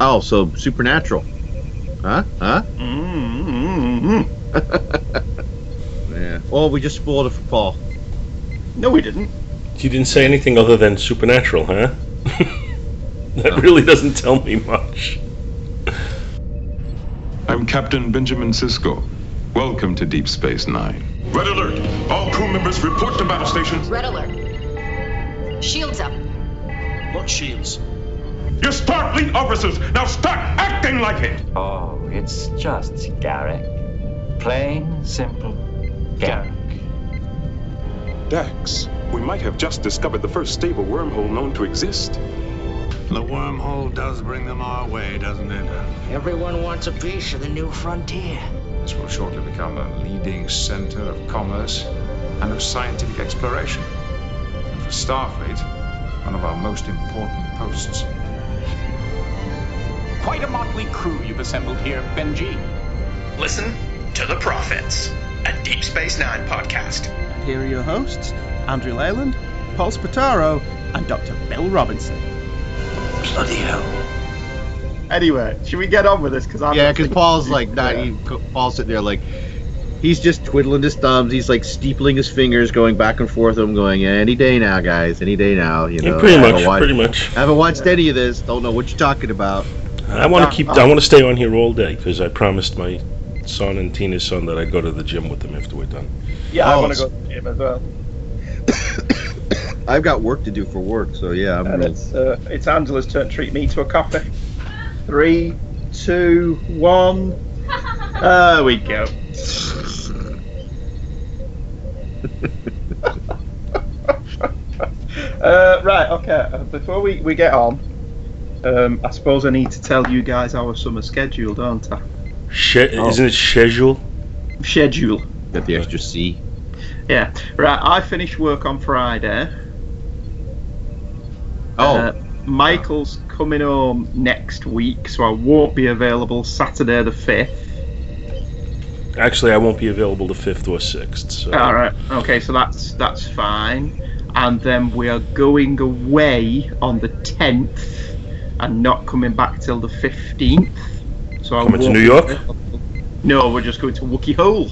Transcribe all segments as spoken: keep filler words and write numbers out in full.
Oh, so Supernatural. Huh? Huh? Mm-hmm. Yeah. Well, we just spoiled it for Paul. No, we didn't. You didn't say anything other than Supernatural, huh? That No. really doesn't tell me much. I'm Captain Benjamin Sisko. Welcome to Deep Space Nine. Red alert! All crew members report to battle stations. Red alert. Shields up. What shields? You're Starfleet officers! Now start acting like it! Oh, it's just Garrick. Plain, simple Garrick. Dax, we might have just discovered the first stable wormhole known to exist. The wormhole does bring them our way, doesn't it? Everyone wants a piece of the new frontier. This will shortly become a leading center of commerce and of scientific exploration. And for Starfleet, one of our most important posts. Quite a motley crew you've assembled here, Benji. Listen to the Prophets, a Deep Space Nine podcast. And here are your hosts, Andrew Leyland, Paul Spataro, and Doctor Bill Robinson. Bloody hell. Anyway, should we get on with this? Cause I'm Yeah, because Paul's like, not, he, Paul's sitting there like, he's just twiddling his thumbs. He's like steepling his fingers, going back and forth. I'm going, yeah, any day now, guys, any day now. You know, yeah, pretty I much, watched, pretty much. I haven't watched any of this. Don't know what you're talking about. I want to keep. I want to stay on here all day because I promised my son and Tina's son that I'd go to the gym with them after we're done. Yeah, Oh, I want to go to the gym as well. I've got work to do for work, so yeah, I'm. And Real... it's uh, it's Angela's turn to treat me to a coffee. Three, two, one. There we go. uh, right, okay. Before we, we get on, um, I suppose I need to tell you guys our summer schedule, don't I? She- Oh. Isn't it schedule? Schedule. Got the extra C. Yeah. Right, I finish work on Friday. Oh. Uh, Michael's coming home next week, so I won't be available Saturday the fifth. Actually, I won't be available the fifth or sixth. So. All right. Okay, so that's that's fine. And then we are going away on the tenth and not coming back till the fifteenth. So I Coming to won't New be York? available. No, we're just going to Wookiee Hole.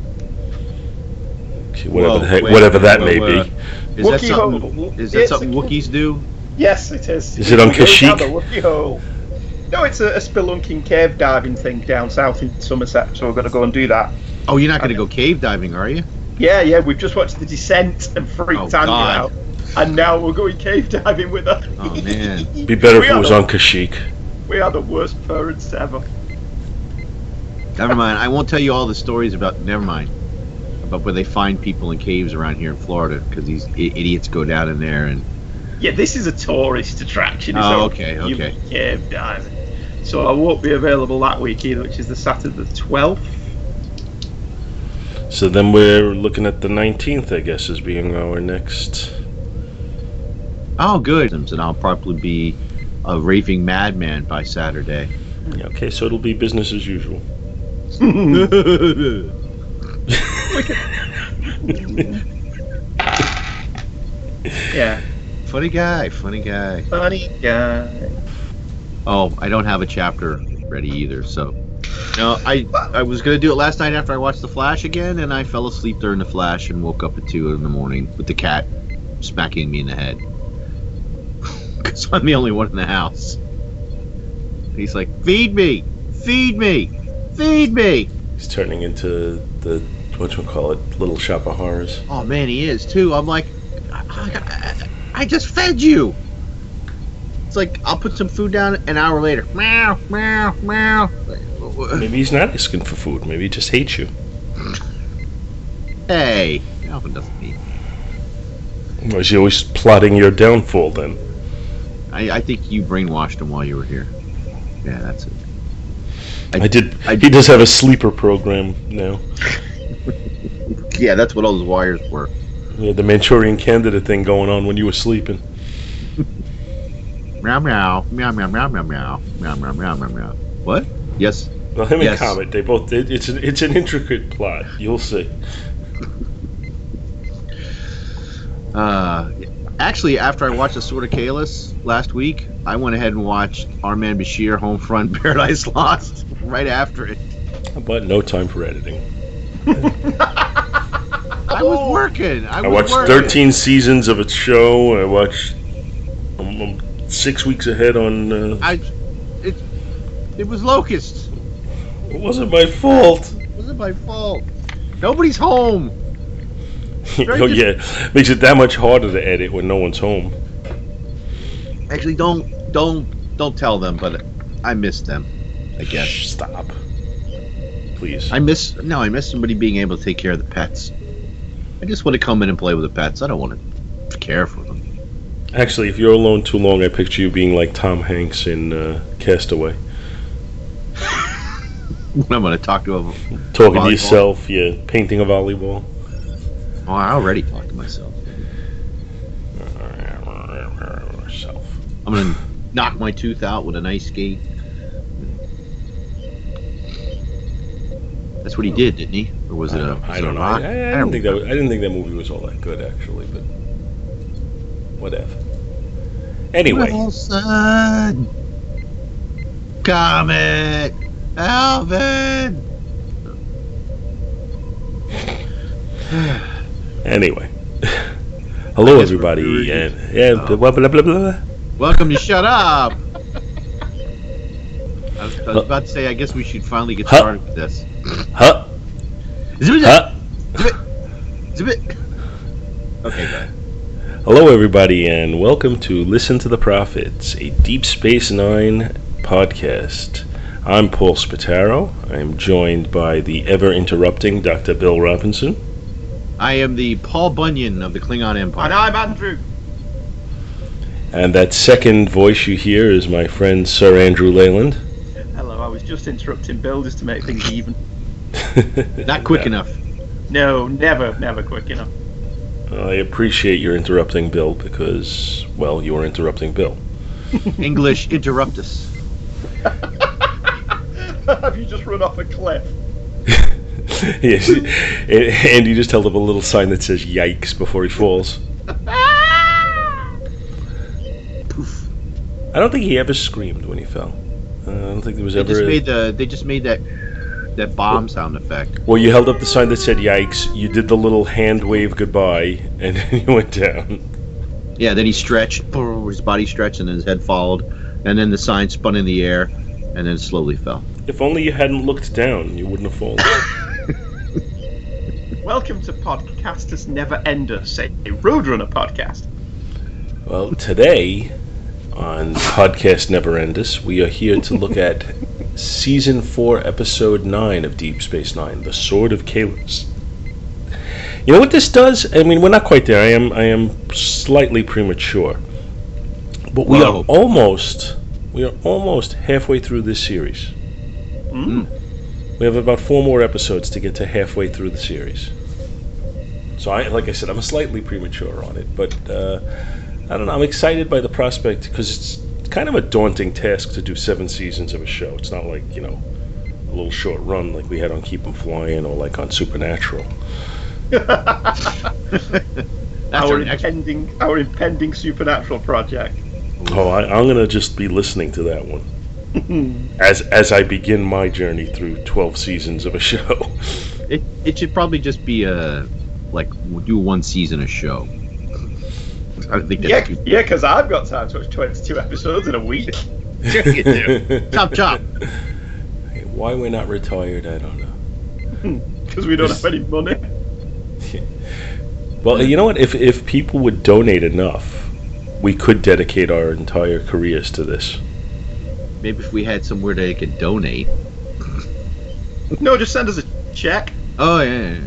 Okay, whatever, Whoa, the heck, wait, whatever that whoa, may uh, be. Is that Wookiee something? Hole. Is that It's something a- Wookiees do? Yes, it is. Is it on We go down Kashyyyk? the Wookiee Hole. No, it's a, a spelunking cave diving thing down south in Somerset, so we're going to go and do that. Oh, you're not going to go cave diving, are you? Yeah, yeah, we've just watched The Descent and freaked Oh, Andrew God. out. And now we're going cave diving with her. Oh man. Be better We if it are was the- on Kashyyyk. We are the worst parents ever. Never mind. I won't tell you all the stories about. Never mind. About where they find people in caves around here in Florida because these I- idiots go down in there and. Yeah, this is a tourist attraction. It's Oh, not okay, you okay. Cave diving. So I won't be available that week either, which is the Saturday the twelfth. So then we're looking at the nineteenth, I guess, as being our next. Oh, good. And I'll probably be a raving madman by Saturday. Yeah, okay, so it'll be business as usual. Yeah. Funny guy. Funny guy. Funny guy. Oh, I don't have a chapter ready either. So, no, I I was gonna do it last night after I watched The Flash again, and I fell asleep during The Flash and woke up at two in the morning with the cat smacking me in the head. Because I'm the only one in the house. He's like, "Feed me, feed me, feed me." He's turning into the whatchamacallit, Little Shop of Horrors. Oh man, he is too. I'm like, I, I, I just fed you. It's like I'll put some food down an hour later. Meow, meow, meow. Maybe he's not asking for food. Maybe he just hates you. Hey, Alvin doesn't eat. Or is he always plotting your downfall then? I, I think you brainwashed him while you were here. Yeah, that's it. I, I did. I, he does have a sleeper program now. Yeah, that's what all those wires were. Yeah, the Manchurian Candidate thing going on when you were sleeping. Meow meow meow meow meow meow meow meow meow meow meow meow. What? Yes. Well, him yes. and Comet, they both. It, it's an it's an intricate plot. You'll see. Uh, Actually, after I watched The Sword of Kalis last week, I went ahead and watched Our Man Bashir, Homefront, Paradise Lost right after it. But no time for editing. I was working. I, I was watched working. thirteen seasons of its show. I watched um, um, six weeks ahead on. Uh, I, it, it was Locust. It wasn't my fault. It wasn't my fault. Nobody's home. Oh yeah, makes it that much harder to edit when no one's home. Actually, don't don't don't tell them, but I miss them. I guess. Shh, stop. Please. I miss no. I miss somebody being able to take care of the pets. I just want to come in and play with the pets. I don't want to care for them. Actually, if you're alone too long, I picture you being like Tom Hanks in uh, Castaway. I'm going to talk to a talking volleyball. to yourself. Yeah, painting a volleyball. Oh, I already talked to myself. I'm gonna knock my tooth out with an ice skate. That's what he did, didn't he? Or was it a? I don't know. I, I, I didn't think that. Was, I didn't think that movie was all that good, actually. But whatever. Anyway. Wilson, Comet, Alvin. Anyway. Hello, everybody, and yeah, oh. blah, blah, blah, blah. Welcome to Shut Up. I was, I was about to say, I guess we should finally get huh? started with this. Huh? Zip it. Huh? Zip it. Zip it. Okay, go ahead. Hello, everybody, and welcome to Listen to the Prophets, a Deep Space Nine podcast. I'm Paul Spataro. I'm joined by the ever-interrupting Doctor Bill Robinson. I am the Paul Bunyan of the Klingon Empire. And I'm Andrew. And that second voice you hear is my friend Sir Andrew Leyland. Hello, I was just interrupting Bill just to make things even. Not quick no. enough. No, never, never quick enough. I appreciate your interrupting Bill because, well, you are interrupting Bill. English, interrupt us. Have you just run off a cliff? Yes, and you just held up a little sign that says "Yikes" before he falls. Poof. I don't think he ever screamed when he fell. Uh, I don't think there was they ever. Just a... made the, they just made that that bomb sound effect. Well, you held up the sign that said "Yikes." You did the little hand wave goodbye, and then you went down. Yeah, then he stretched, his body stretched, and then his head followed, and then the sign spun in the air, and then slowly fell. If only you hadn't looked down, you wouldn't have fallen. Welcome to Podcasters Never Enders, a Roadrunner podcast. Well, today on Podcast Never Enders, we are here to look at Season four, Episode nine of Deep Space Nine, The Sword of Kalis. You know what this does? I mean, we're not quite there. I am I am slightly premature. But we Whoa. are almost we are almost halfway through this series. Mm. We have about four more episodes to get to halfway through the series. So, I, like I said, I'm slightly premature on it, but uh, I don't know. I'm excited by the prospect because it's kind of a daunting task to do seven seasons of a show. It's not like, you know, a little short run like we had on Keep 'em Flying or like on Supernatural. our impending, our impending Supernatural project. Oh, I, I'm gonna just be listening to that one. as as I begin my journey through twelve seasons of a show. It it should probably just be a like do one season a show. I think that's yeah, too... yeah, because I've got time to watch twenty-two episodes in a week. Sure you do. Chop chop. Why we're not retired, I don't know. Because we don't have any money. Well, you know what? If if people would donate enough, we could dedicate our entire careers to this. Maybe if we had somewhere they could donate. No, just send us a check. Oh yeah. yeah,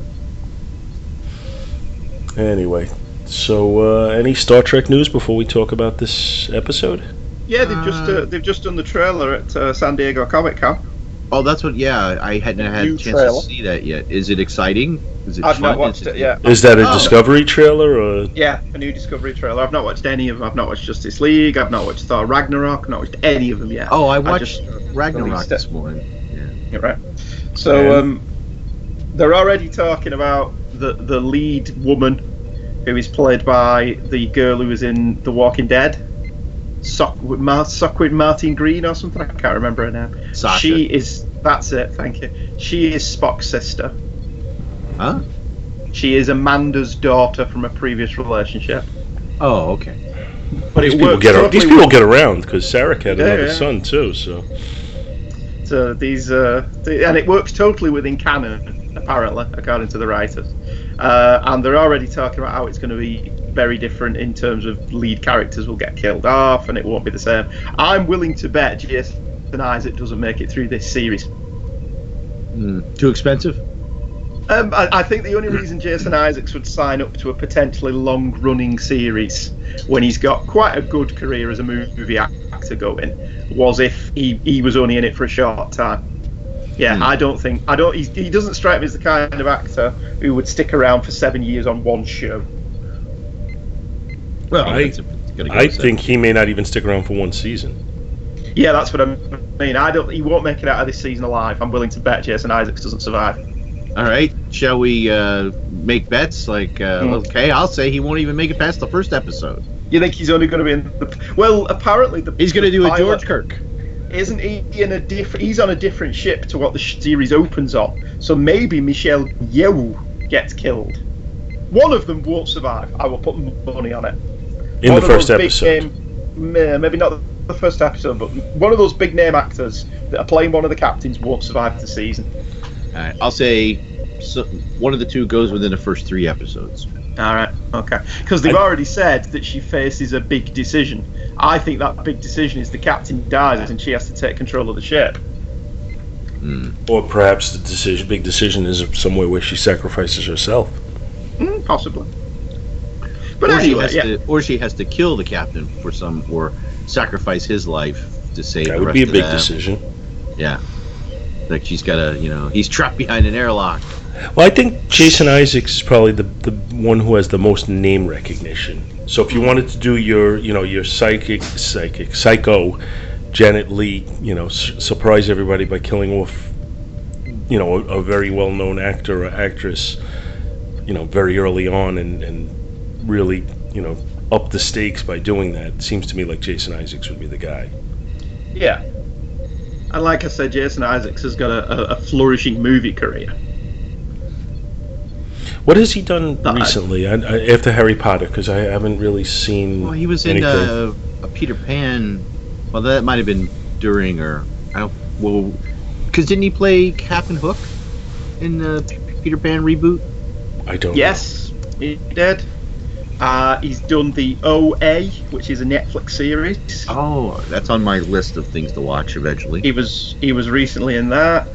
yeah. Anyway, so uh, any Star Trek news before we talk about this episode? Yeah, they've just uh, they've just done the trailer at uh, San Diego Comic Con. Oh, that's what. Yeah, I hadn't had a chance trailer. to see that yet. Is it exciting? Is it I've fun? not watched Is it yet. Is that a Oh. Discovery trailer or? Yeah, a new Discovery trailer. I've not watched any of them. I've not watched Justice League. I've not watched Thor Ragnarok. I've not watched any of them yet. Oh, I watched I just Ragnarok released this it. morning. Yeah. Yeah, right. So um, they're already talking about the the lead woman who is played by the girl who was in The Walking Dead, Sock with Mar- Sockwood Martin Green or something. I can't remember her name. Sasha. She is. That's it. Thank you. She is Spock's sister. Huh? She is Amanda's daughter from a previous relationship. Oh, okay. But these it people works get totally these people with- get around because Sarek had Yeah, another yeah. son too. So So these, uh, the, and it works totally within canon, apparently, according to the writers. Uh, and they're already talking about how it's going to be very different in terms of lead characters will get killed off, and it won't be the same. I'm willing to bet Jason Isaac doesn't make it through this series. Mm, too expensive? Um, I, I think the only reason Jason Isaacs would sign up to a potentially long-running series when he's got quite a good career as a movie actor going was if he, he was only in it for a short time. Yeah, Hmm. I don't think I don't. He's, he doesn't strike me as the kind of actor who would stick around for seven years on one show. Well, I, it's gonna go I seven. think he may not even stick around for one season. Yeah, that's what I mean. I don't. He won't make it out of this season alive. I'm willing to bet Jason Isaacs doesn't survive. All right, shall we uh, make bets? Like, uh, Hmm. okay, I'll say he won't even make it past the first episode. You think he's only going to be in the? Well, apparently the. He's going to the do a pilot- George Kirk. Isn't he in a different? He's on a different ship to what the sh- series opens on. So maybe Michelle Yeoh gets killed. One of them won't survive. I will put money on it. In One the of first those big episode. Name, meh, maybe not the first episode, but one of those big name actors that are playing one of the captains won't survive the season. All right, I'll say so, one of the two goes within the first three episodes. All right, okay. Because they've I- already said that she faces a big decision. I think that big decision is the captain dies and she has to take control of the ship. Mm. Or perhaps the decision, big decision is somewhere where she sacrifices herself. Mm, possibly. But or anyway, she has yeah. to, or she has to kill the captain for some, or sacrifice his life to save That the would rest be a of big them. decision. Yeah, like she's got to, you know, he's trapped behind an airlock. Well, I think Jason Isaacs is probably the the one who has the most name recognition. So if you wanted to do your, you know, your psychic, psychic, psycho, Janet Leigh, you know, s- surprise everybody by killing off, you know, a, a very well-known actor or actress, you know, very early on, and and really, you know, up the stakes by doing that. Seems to me like Jason Isaacs would be the guy. Yeah. And like I said, Jason Isaacs has got a, a, a flourishing movie career. What has he done No, I- recently I, I, after Harry Potter? Because I haven't really seen. Well, he was in anything. uh, a Peter Pan. Well, that might have been during, or I don't. Well, because didn't he play Captain Hook in the Peter Pan reboot? I don't. Yes, he did. Uh, he's done the O A, which is a Netflix series. Oh, that's on my list of things to watch eventually. He was he was recently in that.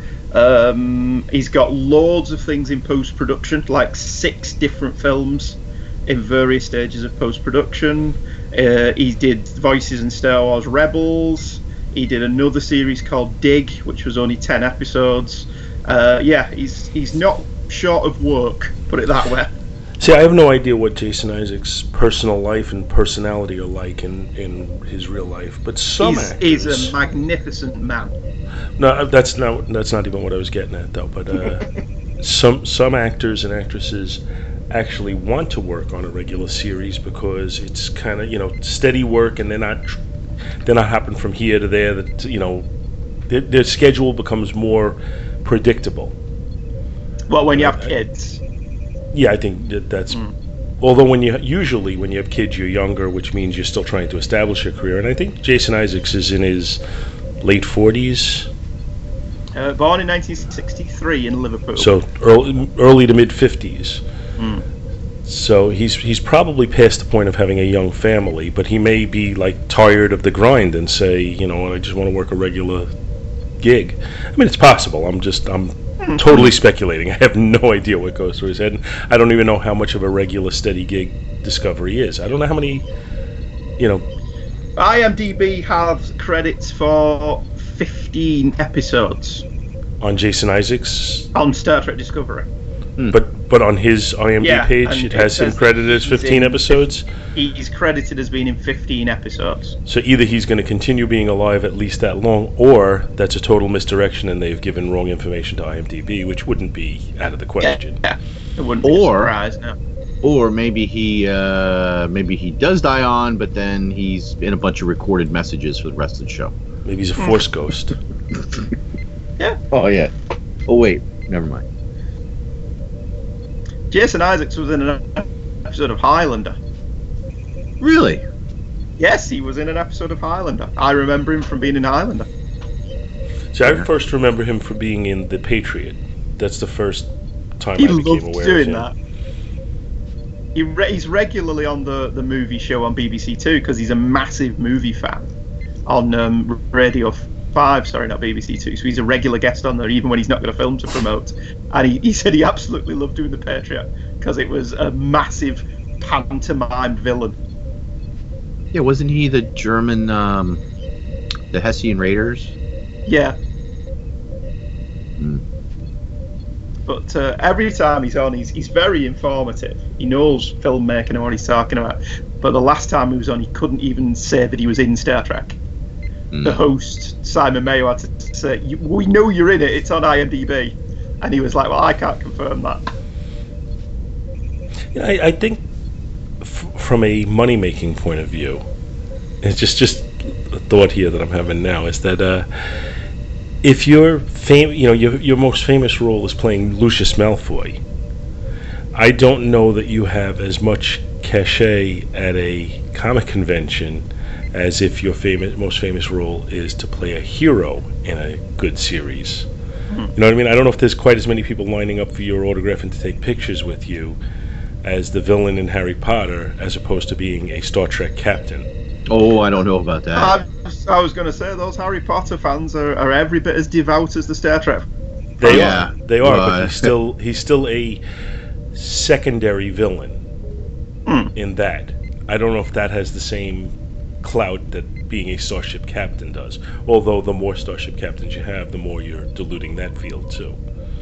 Um, he's got loads of things in post production, like six different films in various stages of post production. Uh, he did voices in Star Wars Rebels. He did another series called Dig, which was only ten episodes. Uh, yeah, he's he's not short of work, put it that way. See, I have no idea what Jason Isaacs' personal life and personality are like in, in his real life, but some he's, actors. he's a magnificent man. No, that's not that's not even what I was getting at, though. But uh, some some actors and actresses actually want to work on a regular series because it's kind of, you know, steady work, and they're not they're not hopping from here to there. That, you know, their, their schedule becomes more predictable. Well, when you have Uh, kids. Yeah, I think that that's. Mm. Although when you usually when you have kids, you're younger, which means you're still trying to establish your career. And I think Jason Isaacs is in his late forties, Uh, born in nineteen sixty-three in Liverpool. so early, early to mid fifties. Mm. So he's he's probably past the point of having a young family, but he may be like tired of the grind and say, you know, I just want to work a regular gig. I mean, it's possible. I'm just I'm totally speculating. I have no idea what goes through his head. And I don't even know how much of a regular steady gig Discovery is. I don't know how many, you know. IMDb has credits for fifteen episodes On Jason Isaacs, on Star Trek Discovery. but but on his I M D B Yeah, page, and it it has him says credited as he's fifteen in episodes. He's credited as being in fifteen episodes. So either he's going to continue being alive at least that long, or that's a total misdirection and they've given wrong information to I M D B, which wouldn't be out of the question. Yeah, it wouldn't be Or- a surprise, no. Or maybe he uh, maybe he does die on, but then he's in a bunch of recorded messages for the rest of the show. Maybe he's a Force ghost. Yeah. Oh yeah. Oh wait, never mind. Jason Isaacs was in an episode of Highlander. Really? Yes, he was in an episode of Highlander. I remember him from being in Highlander. So I first remember him for being in The Patriot. That's the first time He I became loved aware doing of him. that. He re- he's regularly on the, the movie show on B B C Two because he's a massive movie fan on um, Radio five, sorry, not B B C Two. So he's a regular guest on there even when he's not got a film to promote. And he, he said he absolutely loved doing The Patriot because it was a massive pantomime villain. Yeah, wasn't he the German, um, the Hessian Raiders? Yeah. Hmm. But uh, every time he's on, he's, he's very informative. He knows filmmaking and what he's talking about. But the last time he was on, he couldn't even say that he was in Star Trek. Mm. The host, Simon Mayo, had to say, "We know you're in it. It's on IMDb." And he was like, "Well, I can't confirm that." Yeah, I, I think f- from a money-making point of view, it's just just a thought here that I'm having now is that uh, if your fam- you know your your most famous role is playing Lucius Malfoy, I don't know that you have as much cachet at a comic convention as if your famous most famous role is to play a hero in a good series. Mm-hmm. You know what I mean? I don't know if there's quite as many people lining up for your autograph and to take pictures with you as the villain in Harry Potter, as opposed to being a Star Trek captain. Oh, I don't know about that. I, I was going to say, those Harry Potter fans are, are every bit as devout as the Star Trek. They yeah, are. They are, but, but he's still he's still a secondary villain mm. in that. I don't know if that has the same clout that being a Starship Captain does. Although the more Starship Captains you have, the more you're diluting that field too.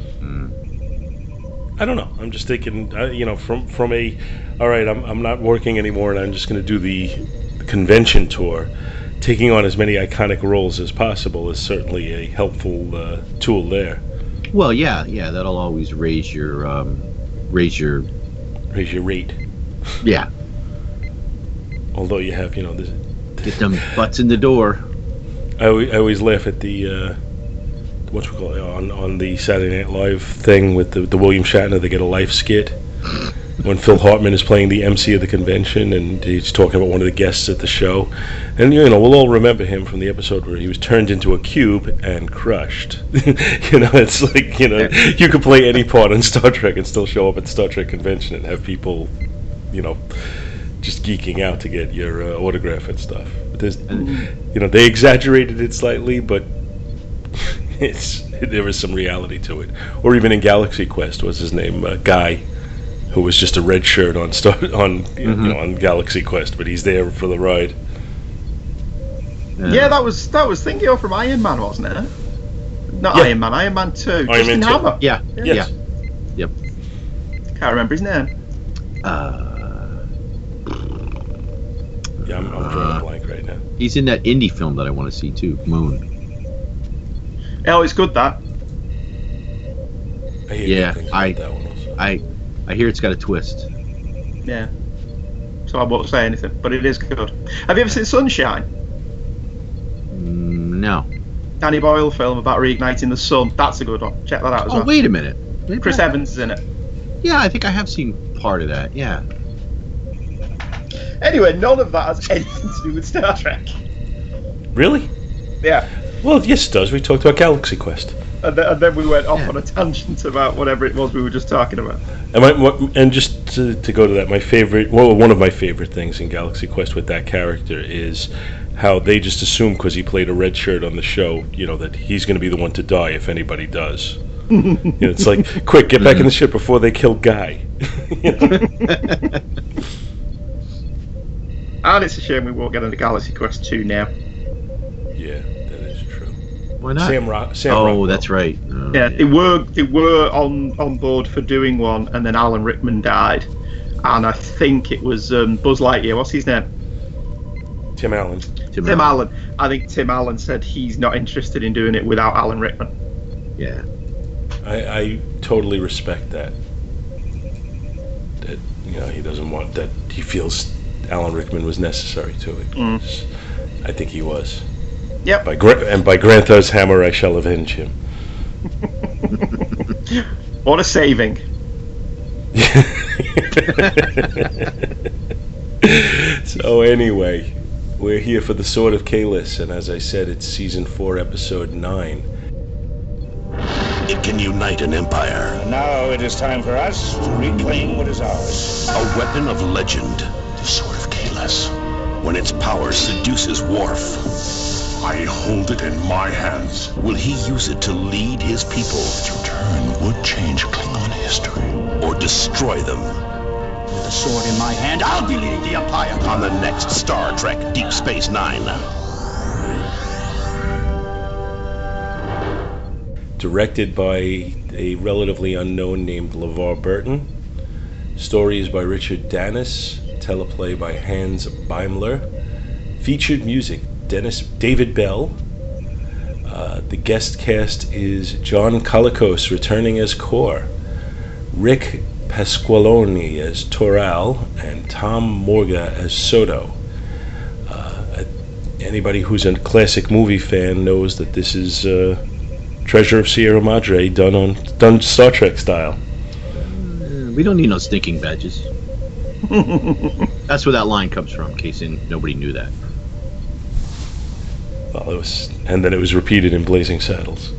Mm. I don't know. I'm just thinking, uh, you know, from from a, all right, I'm I'm not working anymore, and I'm just going to do the convention tour. Taking on as many iconic roles as possible is certainly a helpful uh, tool there. Well, yeah, yeah, that'll always raise your um, raise your raise your rate. Yeah. Although you have, you know, this. Get them butts in the door. I always, I always laugh at the uh, what we call it on on the Saturday Night Live thing with the the William Shatner. They get a life skit when Phil Hartman is playing the M C of the convention and he's talking about one of the guests at the show, and you know we'll all remember him from the episode where he was turned into a cube and crushed. You know, it's like, you know, you could play any part in Star Trek and still show up at the Star Trek convention and have people, you know, just geeking out to get your uh, autograph and stuff. But there's, you know, they exaggerated it slightly, but it's there was some reality to it. Or even in Galaxy Quest, was his name uh, Guy, who was just a red shirt on Star on mm-hmm. you know, on Galaxy Quest, but he's there for the ride. Yeah, yeah that was that was Thingio from Iron Man, wasn't it? Not yeah. Iron Man, Iron Man two. Iron Justin Man Hammer. two. Yeah, yeah, yes. yeah. Yep. Can't remember his name. Uh. Yeah, I'm, I'm drawing a blank right now. He's in that indie film that I want to see too, Moon. Oh, it's good that. I hear yeah, I, that one also. I, I hear it's got a twist. Yeah. So I won't say anything, but it is good. Have you ever seen Sunshine? Mm, no. Danny Boyle film about reigniting the sun. That's a good one. Check that out as oh, well. Oh, wait a minute. Maybe Chris I... Evans is in it. Yeah, I think I have seen part of that. Yeah. Anyway, none of that has anything to do with Star Trek. Really? Yeah. Well, yes, it does. We talked about Galaxy Quest. And then, and then we went off yeah. on a tangent about whatever it was we were just talking about. And, my, and just to, to go to that, my favorite, well, one of my favorite things in Galaxy Quest with that character is how they just assume because he played a red shirt on the show, you know, that he's going to be the one to die if anybody does. You know, it's like, quick, get back in the ship before they kill Guy. You know? And it's a shame we won't get into Galaxy Quest two now. Yeah, that is true. Why not? Sam Rock. Sam oh, Rockwell. that's right. Oh, yeah, yeah, they were they were on, on board for doing one, and then Alan Rickman died, and I think it was um, Buzz Lightyear. What's his name? Tim Allen. Tim, Tim Allen. Allen. I think Tim Allen said he's not interested in doing it without Alan Rickman. Yeah. I, I totally respect that. That you know, he doesn't want that. He feels Alan Rickman was necessary to it. Mm. I think he was. Yep. By Gra- and by Granthar's hammer, I shall avenge him. What a saving. So anyway, we're here for the Sword of Kalis, and as I said, it's season four, episode nine. It can unite an empire. And now it is time for us to reclaim what is ours. A weapon of legend, the Sword of Kalis. When its power seduces Worf, I hold it in my hands. Will he use it to lead his people? Its return would change Klingon history. Or destroy them. With a sword in my hand, I'll be leading the Empire. On the next Star Trek Deep Space Nine. Directed by a relatively unknown named LeVar Burton. Stories by Richard Danis. Teleplay by Hans Beimler. Featured music, Dennis David Bell. Uh, the guest cast is John Colicos returning as Kor, Rick Pasqualoni as Toral, and Tom Morga as Soto. Uh, anybody who's a classic movie fan knows that this is uh, Treasure of Sierra Madre done on done Star Trek style. Uh, we don't need no stinking badges. That's where that line comes from, in case nobody knew that. Well, it was, and then it was repeated in Blazing Saddles.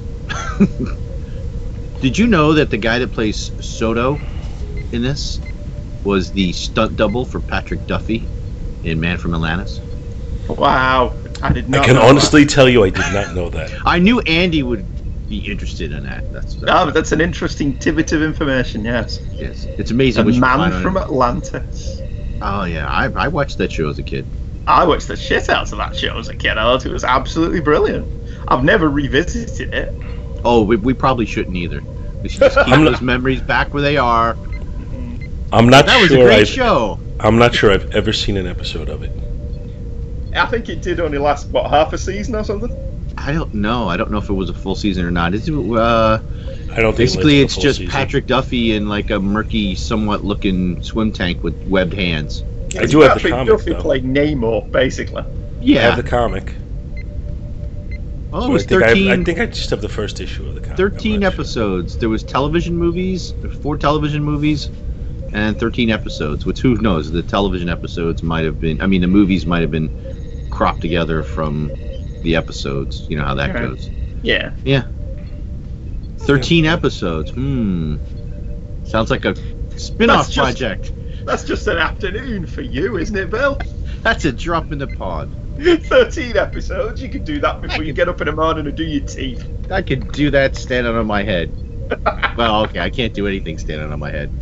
Did you know that the guy that plays Soto in this was the stunt double for Patrick Duffy in Man from Atlantis? Wow, I did not. I can know honestly that. tell you, I did not know that. I knew Andy would be interested in that. That's, that's Ah, but that's an interesting tidbit of information. Yes. Yes, it's amazing. The what you find Man on from it. Atlantis. Oh yeah, I I watched that show as a kid. I watched the shit out of that show as a kid. I thought it was absolutely brilliant. I've never revisited it. Oh, we, we probably shouldn't either. We should just keep those memories back where they are. I'm not that sure. was a great I've, show. I'm not sure I've ever seen an episode of it. I think it did only last, what, half a season or something? I don't know. I don't know if it was a full season or not. Is it, uh, I don't think basically it it's full just season. Patrick Duffy in like a murky, somewhat looking swim tank with webbed hands. I do have the Patrick comic, Duffy though. played Namor, basically. Yeah. I have the comic. Oh, it Well, was I, think I, thirteen. have, I think I just have the first issue of the comic. thirteen episodes. There was television movies, four television movies, and thirteen episodes. Which who knows? The television episodes might have been. I mean, the movies might have been cropped together from the episodes. You know how that Right. goes. Yeah. Yeah. Thirteen episodes. Hmm. Sounds like a spin-off That's just- project. That's just an afternoon for you, isn't it, Bill? That's a drop in the pond. thirteen episodes. You can do that before you get up in the morning and do your teeth. I could do that standing on my head. Well, okay, I can't do anything standing on my head.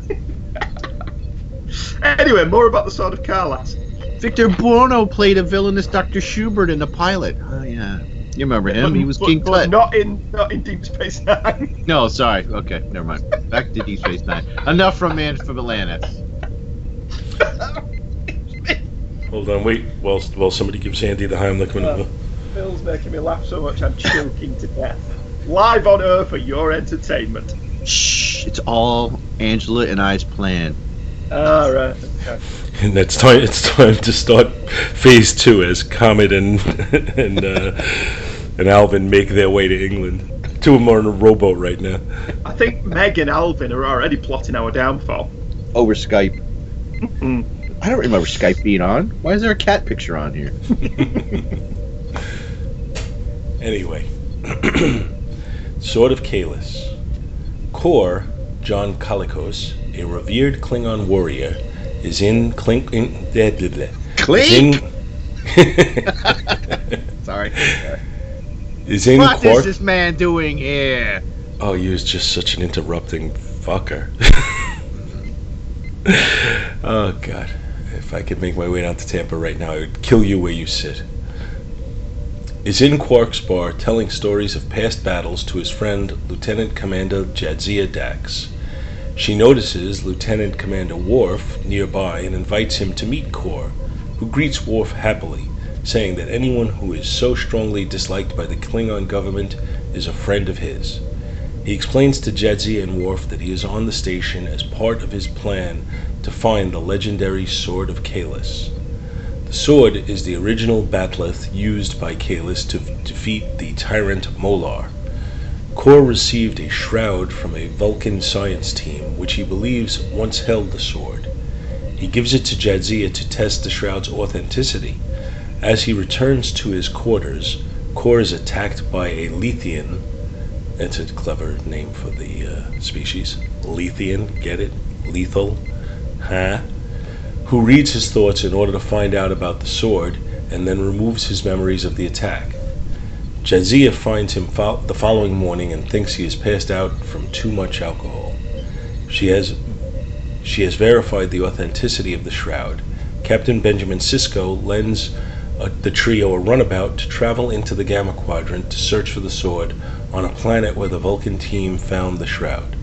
Anyway, more about the Sword of Kalis. Victor Buono played a villainous Doctor Schubert in the pilot. Oh yeah, you remember him? He was But- King but Tut. Not in, not in Deep Space Nine. No, sorry. Okay, never mind. Back to Deep Space Nine. Enough from Man from Atlantis. Hold on, wait. While while somebody gives Andy the Heimlich maneuver. Bill's making me laugh so much I'm choking to death. Live on air for your entertainment. Shh! It's all Angela and I's plan. All right. Okay. And that's time. It's time to start phase two as Comet and and uh, and Alvin make their way to England. Two of them are in a rowboat right now. I think Meg and Alvin are already plotting our downfall. Over Skype. Mm-mm. I don't remember Skype being on. Why is there a cat picture on here? Anyway, Sword of Kalis. Kor, John Colicos, a revered Klingon warrior, is in Clink. In, blah, blah, blah, Clink? Is in, Sorry. is in What Quark. is this man doing here? Oh, you're just such an interrupting fucker. Oh, God. If I could make my way down to Tampa right now, I would kill you where you sit. Is in Quark's bar telling stories of past battles to his friend, Lieutenant Commander Jadzia Dax. She notices Lieutenant Commander Worf nearby and invites him to meet Kor, who greets Worf happily, saying that anyone who is so strongly disliked by the Klingon government is a friend of his. He explains to Jadzia and Worf that he is on the station as part of his plan to find the legendary Sword of Kahless. The sword is the original bat'leth used by Kahless to f- defeat the tyrant Molar. Kor received a shroud from a Vulcan science team, which he believes once held the sword. He gives it to Jadzia to test the shroud's authenticity. As he returns to his quarters, Kor is attacked by a Lethean. It's a clever name for the uh, species. Lethean, get it? Lethal? Huh? Who reads his thoughts in order to find out about the sword, and then removes his memories of the attack. Jadzia finds him fo- the following morning and thinks he has passed out from too much alcohol. She has she has verified the authenticity of the shroud. Captain Benjamin Sisko lends uh, the trio a runabout to travel into the Gamma Quadrant to search for the sword on a planet where the Vulcan team found the shroud.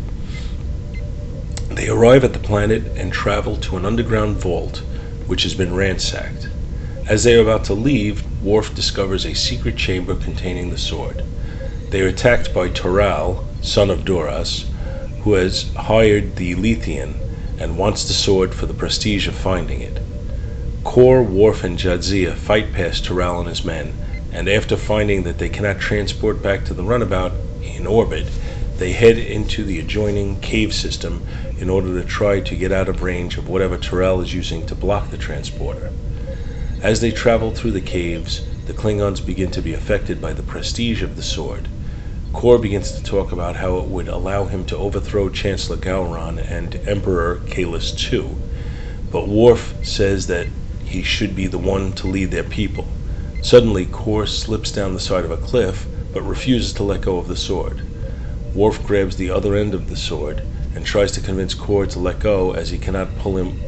They arrive at the planet and travel to an underground vault, which has been ransacked. As they are about to leave, Worf discovers a secret chamber containing the sword. They are attacked by Toral, son of Duras, who has hired the Lethean and wants the sword for the prestige of finding it. Kor, Worf, and Jadzia fight past Toral and his men, and after finding that they cannot transport back to the runabout in orbit, they head into the adjoining cave system in order to try to get out of range of whatever Toral is using to block the transporter. As they travel through the caves, the Klingons begin to be affected by the prestige of the sword. Kor begins to talk about how it would allow him to overthrow Chancellor Gowron and Emperor Kahless the Second, but Worf says that he should be the one to lead their people. Suddenly, Kor slips down the side of a cliff, but refuses to let go of the sword. Worf grabs the other end of the sword and tries to convince Kor to let go, as he cannot pull him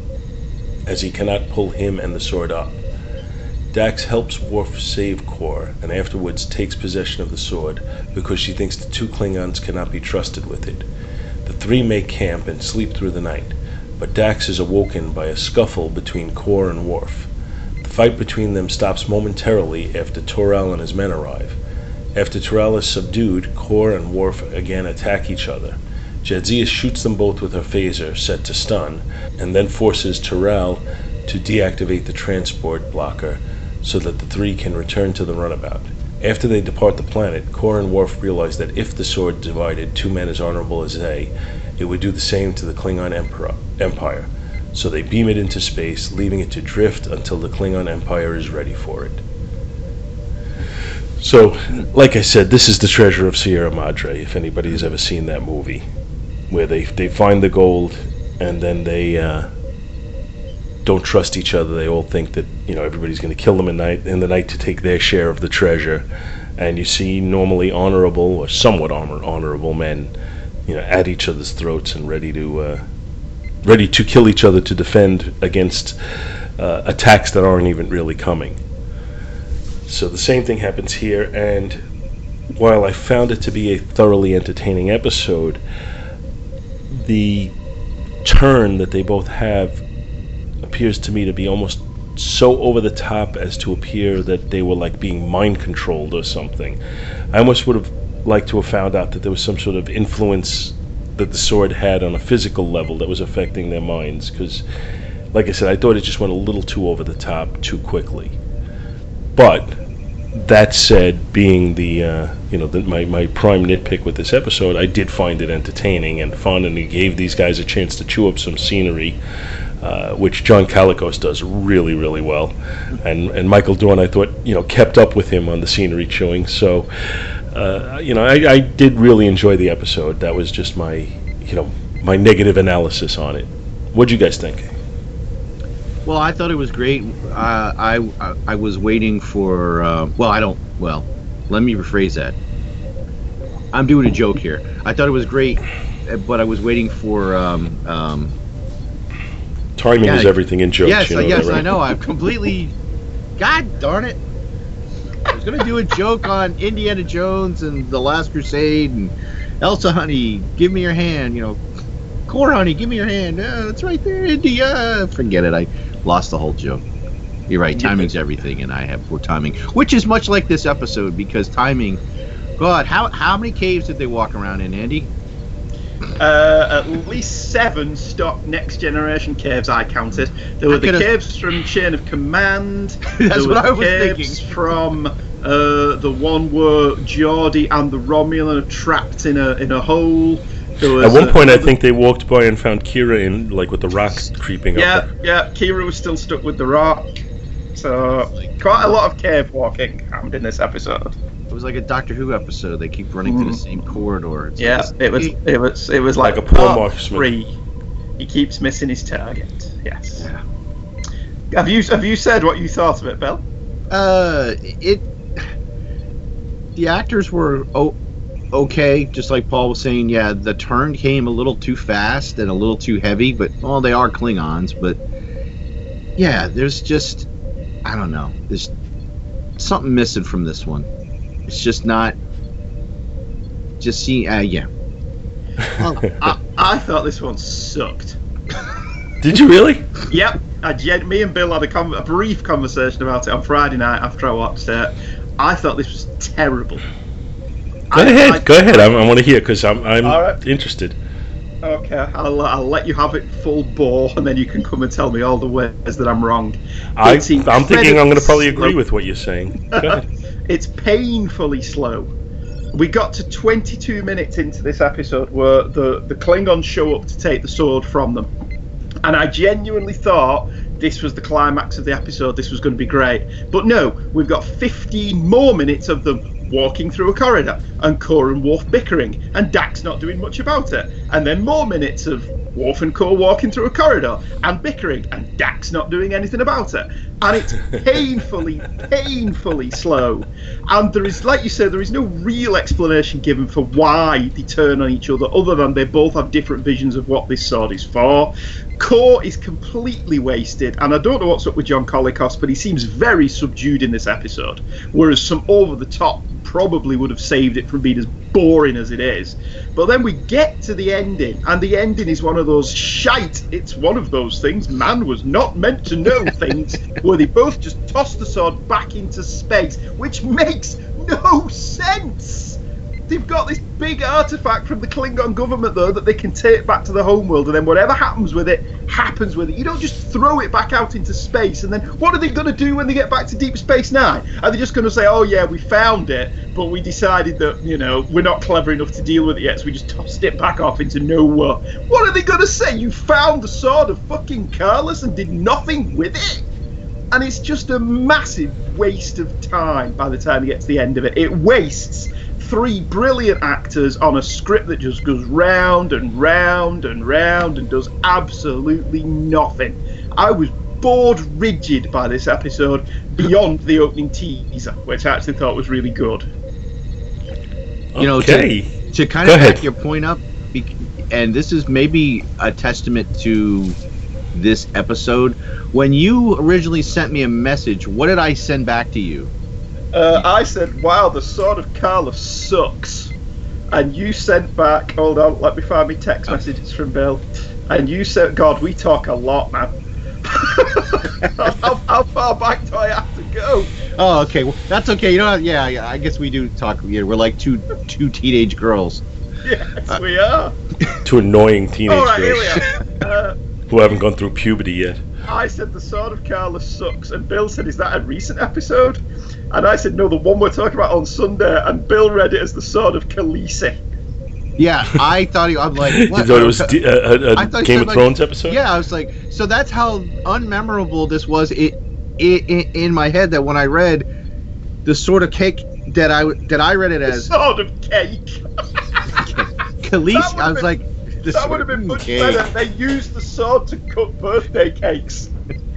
as he cannot pull him and the sword up. Dax helps Worf save Kor and afterwards takes possession of the sword because she thinks the two Klingons cannot be trusted with it. The three make camp and sleep through the night, but Dax is awoken by a scuffle between Kor and Worf. The fight between them stops momentarily after Toral and his men arrive. After Toral is subdued, Kor and Worf again attack each other. Jadzia shoots them both with her phaser, set to stun, and then forces Toral to deactivate the transport blocker so that the three can return to the runabout. After they depart the planet, Kor and Worf realize that if the sword divided two men as honorable as they, it would do the same to the Klingon Emperor, Empire. So they beam it into space, leaving it to drift until the Klingon Empire is ready for it. So, like I said, this is the Treasure of Sierra Madre, if anybody has ever seen that movie, where they they find the gold and then they uh, don't trust each other. They all think that, you know, everybody's going to kill them in, night, in the night to take their share of the treasure. And you see normally honorable or somewhat honor, honorable men, you know, at each other's throats and ready to uh, ready to kill each other to defend against uh, attacks that aren't even really coming. So the same thing happens here, and while I found it to be a thoroughly entertaining episode, the turn that they both have appears to me to be almost so over the top as to appear that they were like being mind controlled or something. I almost would have liked to have found out that there was some sort of influence that the sword had on a physical level that was affecting their minds, because, like I said, I thought it just went a little too over the top too quickly. But that said, being the uh, you know the, my my prime nitpick with this episode, I did find it entertaining and fun, and it gave these guys a chance to chew up some scenery, uh, which John Colicos does really really well, and and Michael Dorn, I thought, you know kept up with him on the scenery chewing. So uh, you know I, I did really enjoy the episode. That was just my you know my negative analysis on it. What'd you guys think? Well, I thought it was great. Uh, I, I I was waiting for. Uh, well, I don't. Well, let me rephrase that. I'm doing a joke here. I thought it was great, but I was waiting for. Um, um, Timing yeah, is everything in jokes. Yes, you know yes, that, right? I know. I'm completely. God darn it! I was gonna do a joke on Indiana Jones and The Last Crusade and Elsa, honey, give me your hand. You know, Kor, honey, give me your hand. Uh, it's right there, India. Forget it. I. Lost the whole joke. You're right. Timing's everything, and I have poor timing, which is much like this episode, because timing God, how how many caves did they walk around in, Andy? Uh, at least seven stock Next Generation caves I counted. There were I the could've- caves from Chain of Command. That's there were what the I was caves thinking. from uh, the one where Geordie and the Romulan are trapped in a in a hole. There was, At one uh, point, I another- think they walked by and found Kira in, like, with the rocks creeping up. Yeah, there. yeah. Kira was still stuck with the rock. So quite a lot of cave walking happened in this episode. It was like a Doctor Who episode. They keep running through the same corridor. It's Yeah, like, it was it was it was like, Like a poor part marksman. three. He keeps missing his target. Yes. Have you have you said what you thought of it, Bill? Uh, it. The actors were o- okay, just like Paul was saying. Yeah, the turn came a little too fast and a little too heavy, but well, they are Klingons. But yeah, there's just I don't know. There's something missing from this one. It's just not. Just see, uh, yeah. I, I thought this one sucked. Did you really? Yep. I, gen- me and Bill had a, com- a brief conversation about it on Friday night after I watched it. I thought this was terrible. Go ahead, I- go ahead. I'm, I want to hear because I'm I'm All right. interested. Okay, I'll, I'll let you have it full bore, and then you can come and tell me all the ways that I'm wrong. I, It's I'm thinking I'm going to probably agree incredibly with what you're saying. Go ahead. It's painfully slow. We got to twenty-two minutes into this episode where the, the Klingons show up to take the sword from them. And I genuinely thought this was the climax of the episode, this was going to be great. But no, we've got fifteen more minutes of them walking through a corridor, and Core and Worf bickering, and Dax not doing much about it. And then more minutes of Worf and Core walking through a corridor, and bickering, and Dax not doing anything about it. And it's painfully, painfully slow. And there is, like you said, there is no real explanation given for why they turn on each other, other than they both have different visions of what this sword is for. Core is completely wasted, and I don't know what's up with John Colicos, but he seems very subdued in this episode, whereas some over-the-top probably would have saved it from being as boring as it is. But then we get to the ending, and the ending is one of those shite, it's one of those things man was not meant to know things, where they both just toss the sword back into space, which makes no sense. They've got this big artifact from the Klingon government, though, that they can take back to the homeworld, and then whatever happens with it, happens with it. You don't just throw it back out into space, and then what are they going to do when they get back to Deep Space Nine? Are they just going to say, oh yeah, we found it, but we decided that, you know, we're not clever enough to deal with it yet, so we just tossed it back off into nowhere? What are they going to say? You found the sword of fucking Carlos and did nothing with it? And it's just a massive waste of time by the time you get to the end of it. It wastes three brilliant actors on a script that just goes round and round and round and does absolutely nothing. I was bored rigid by this episode beyond the opening teaser, which I actually thought was really good. You know, Okay. to, to kind Go of back ahead. your point up, bec- and this is maybe a testament to this episode. When you originally sent me a message, what did I send back to you? Uh, I said, wow, the Sword of Carlos sucks. And you sent back, hold on, let me find me text messages from Bill. And you said, God, we talk a lot, man. how, how far back do I have to go? Oh, okay. Well, that's okay. You know, what? yeah, yeah, I guess we do talk. Yeah, we're like two two teenage girls. Yes, uh, we are. Two annoying teenage All right, girls here we are. Uh, who haven't gone through puberty yet. I said the Sword of Carlos sucks, and Bill said, is that a recent episode? And I said, no, the one we're talking about on Sunday, and Bill read it as the Sword of Khaleesi. Yeah, I thought he, I'm like, what? You thought it was D- a, a, I a thought he Game said, of like- Thrones episode? Yeah, I was like, so that's how unmemorable this was. It, it, it in my head that when I read the sort of cake that I that I read it The as Sword of Cake. Khaleesi, I was been- like, the That sword would have been of much cake. better. They used the sword to cut birthday cakes.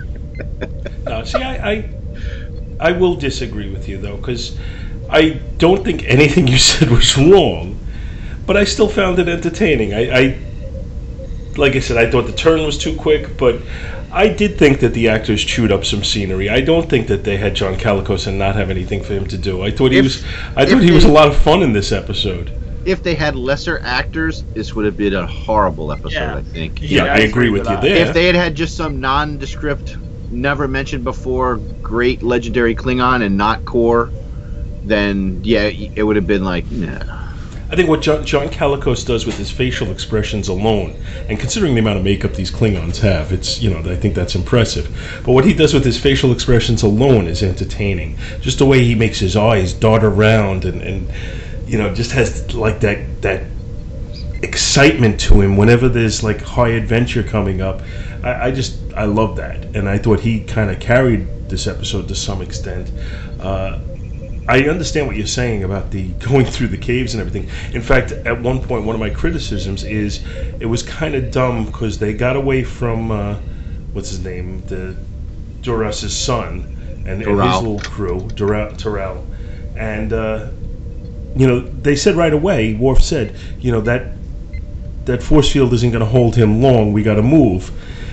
No, see, I, I, I will disagree with you though, because I don't think anything you said was wrong, but I still found it entertaining. I, I, like I said, I thought the turn was too quick, but I did think that the actors chewed up some scenery. I don't think that they had John Colicos and not have anything for him to do. I thought he If- was, I thought if he was they- a lot of fun in this episode. If they had lesser actors, this would have been a horrible episode. Yeah. I think. Yeah, I agree with you there. If they had had just some nondescript, never mentioned before, great legendary Klingon and not Core, then yeah, it would have been like, nah. I think what John, John Colicos does with his facial expressions alone, and considering the amount of makeup these Klingons have, it's, you know, I think that's impressive. But what he does with his facial expressions alone is entertaining. Just the way he makes his eyes dart around and, and you know, just has like that that excitement to him whenever there's like high adventure coming up. I, I just, I love that. And I thought he kind of carried this episode to some extent. Uh, I understand what you're saying about the going through the caves and everything. In fact, at one point, one of my criticisms is it was kind of dumb because they got away from uh, what's his name, the Duras' son, and, and his little crew, Dura- Terrell, and uh, you know, they said right away. Worf said, you know, that that force field isn't going to hold him long. We got to move.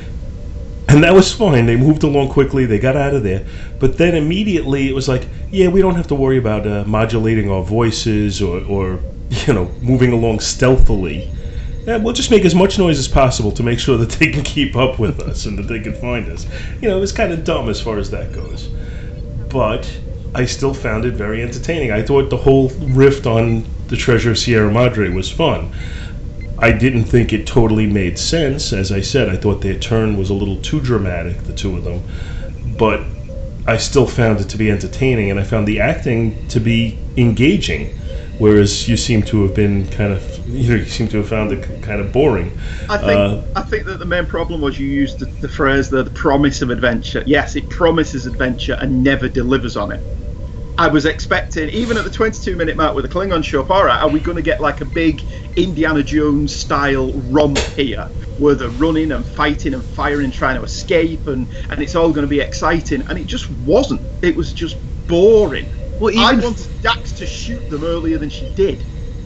And that was fine. They moved along quickly. They got out of there. But then immediately it was like, yeah, we don't have to worry about uh, modulating our voices or, or, you know, moving along stealthily. Yeah, we'll just make as much noise as possible to make sure that they can keep up with us and that they can find us. You know, it was kind of dumb as far as that goes. But I still found it very entertaining. I thought the whole riff on the Treasure of Sierra Madre was fun. I didn't think it totally made sense. As I said, I thought their turn was a little too dramatic, the two of them. But I still found it to be entertaining, and I found the acting to be engaging, whereas you seem to have been kind of, you know, you seem to have found it kind of boring. I think uh, I think that the main problem was you used the, the phrase, the, the promise of adventure. Yes, it promises adventure and never delivers on it. I was expecting, even at the twenty-two minute mark with the Klingon show, all right, are we going to get like a big Indiana Jones style romp here, where they're running and fighting and firing, trying to escape, and, and it's all going to be exciting? And it just wasn't. It was just boring. Well, even I wanted Dax to shoot them earlier than she did.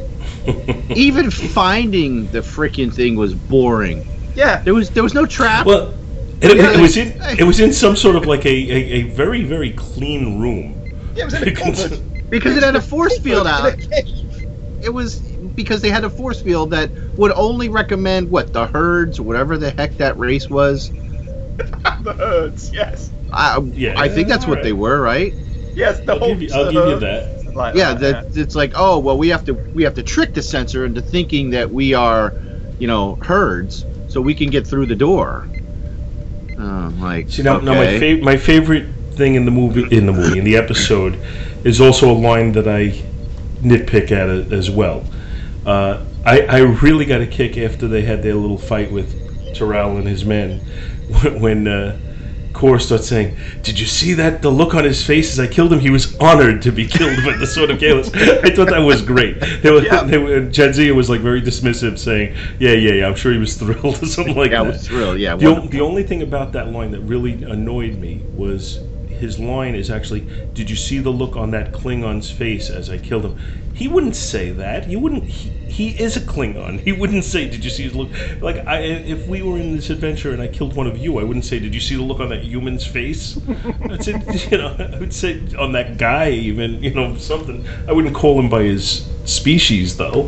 Even finding the freaking thing was boring. Yeah, there was there was no trap. Well, it, yeah, it was in it was in some sort of like a, a, a very very clean room. Yeah, it was in a cupboard. Because it had a force field out. It was because they had a force field that would only recommend what, the herds or whatever the heck that race was. The herds, yes. I, yeah, I think that's what right. they were, right? Yes, the I'll whole. Give you, I'll give you that. Like yeah, that, that yeah. It's like, oh well, we have to we have to trick the sensor into thinking that we are, you know, herds, so we can get through the door. Oh, like see now, okay. now my fav- my favorite thing in the movie in the movie in the episode is also a line that I nitpick at it as well. Uh, I I really got a kick after they had their little fight with Terrell and his men when uh, Kor starts saying, "Did you see that? The look on his face as I killed him. He was honored to be killed by the Sword of Kahless." I thought that was great. They were, yeah. they were, Jadzia was like very dismissive, saying, "Yeah, yeah, yeah. I'm sure he was thrilled," or something like yeah, that. I was thrilled. Yeah. The, o- the only thing about that line that really annoyed me was his line is actually, "Did you see the look on that Klingon's face as I killed him?" He wouldn't say that. He wouldn't. He, he is a Klingon. He wouldn't say, "Did you see his look?" Like, I, if we were in this adventure and I killed one of you, I wouldn't say, "Did you see the look on that human's face?" I'd say, you know, I would say on that guy, even, you know, something. I wouldn't call him by his species, though.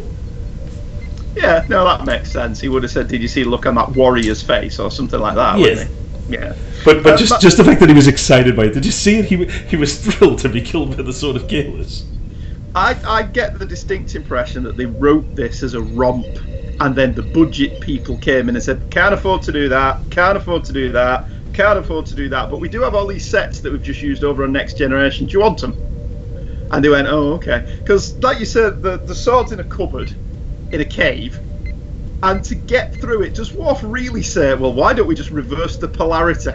Yeah, no, that makes sense. He would have said, "Did you see the look on that warrior's face?" or something like that. Yes. Wouldn't he? Yeah. But but um, just but, just the fact that he was excited by it. Did you see it? He he was thrilled to be killed by the Sword of Kahless. I I get the distinct impression that they wrote this as a romp, and then the budget people came in and said, "Can't afford to do that. Can't afford to do that. Can't afford to do that. But we do have all these sets that we've just used over on Next Generation. Do you want them?" And they went, "Oh, okay." Because like you said, the the sword's in a cupboard, in a cave. And to get through it, does Worf really say, "Well, why don't we just reverse the polarity?"